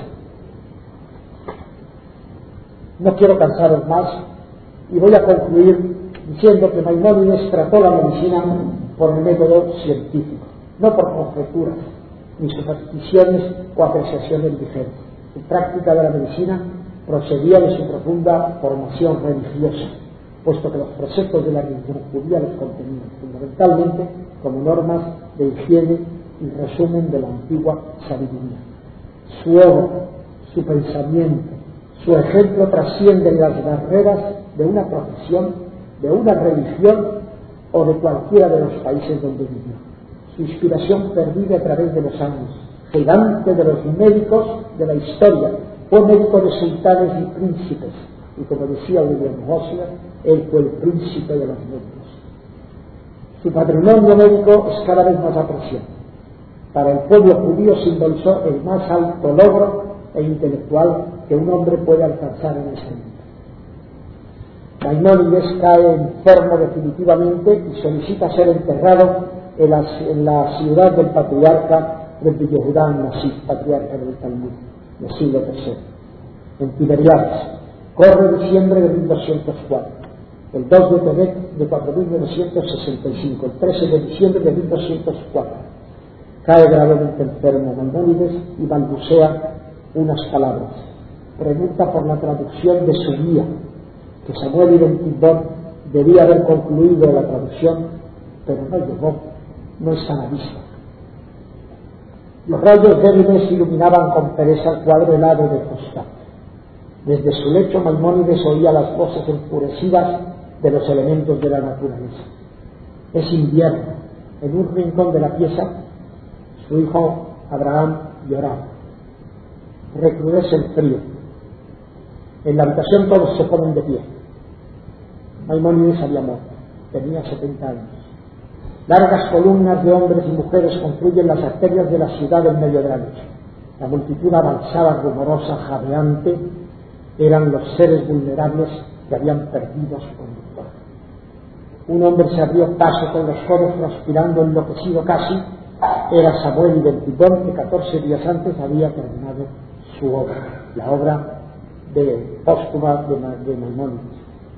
No quiero cansaros más y voy a concluir diciendo que Maimónides trató la medicina por el método científico, no por conjeturas, ni supersticiones o apreciaciones ligeras. Su práctica de la medicina procedía de su profunda formación religiosa, puesto que los preceptos de la religión judía los contenían fundamentalmente como normas de higiene y resumen de la antigua sabiduría. Su obra, su pensamiento, su ejemplo trascienden las barreras de una profesión, de una religión o de cualquiera de los países donde vivió. Su inspiración pervive a través de los años, gigante de los médicos de la historia, fue médico de sultanes y príncipes, y como decía William Osler, él fue el príncipe de los médicos. Su patrimonio médico es cada vez más apreciado. Para el pueblo judío simbolizó el más alto logro e intelectual que un hombre puede alcanzar en este mundo. Maimónides cae enfermo definitivamente y solicita ser enterrado en la ciudad del patriarca Rabbi Yehudá Nasif, patriarca del Talmud, del siglo III, en Tiberiades. Corre diciembre de 1204, el 2 de Tevet de 4965, el 13 de diciembre de 1204. Cae gravemente enfermo Maimónides y balbucea unas palabras. Pregunta por la traducción de su guía, que Samuel Ibn Tibbon debía haber concluido la traducción, pero no llegó, no está a la vista. Los rayos débiles iluminaban con pereza el cuadro helado de Fostat. Desde su lecho Maimónides oía las voces enfurecidas de los elementos de la naturaleza. Es invierno. En un rincón de la pieza, su hijo Abraham lloraba. Recrudece el frío. En la habitación todos se ponen de pie. Maimónides había muerto. Tenía 70 años. Largas columnas de hombres y mujeres confluyen las arterias de la ciudad en medio de la noche. La multitud avanzada, rumorosa, jadeante, eran los seres vulnerables que habían perdido a su conductor. Un hombre se abrió paso con los codos transpirando, enloquecido casi. Era Samuel Ibn Tibbon, que 14 días antes había terminado su obra, la obra póstuma de Maimónides.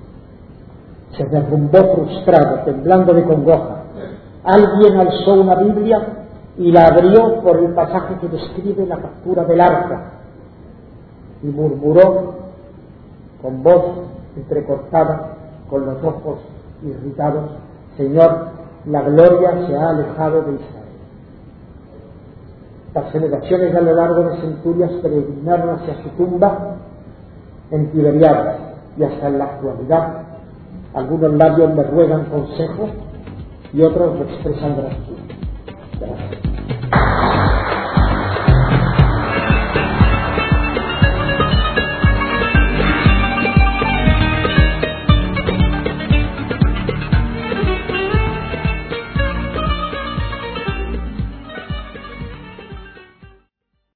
Se derrumbó frustrado, temblando de congoja. Alguien alzó una Biblia y la abrió por el pasaje que describe la captura del arca y murmuró con voz entrecortada, con los ojos irritados: Señor, la gloria se ha alejado de Israel. Las generaciones a lo largo de centurias peregrinaron hacia su tumba en Tiberiadas, y hasta en la actualidad algunos labios le ruegan consejo y otros le expresan gratitud. Gracias.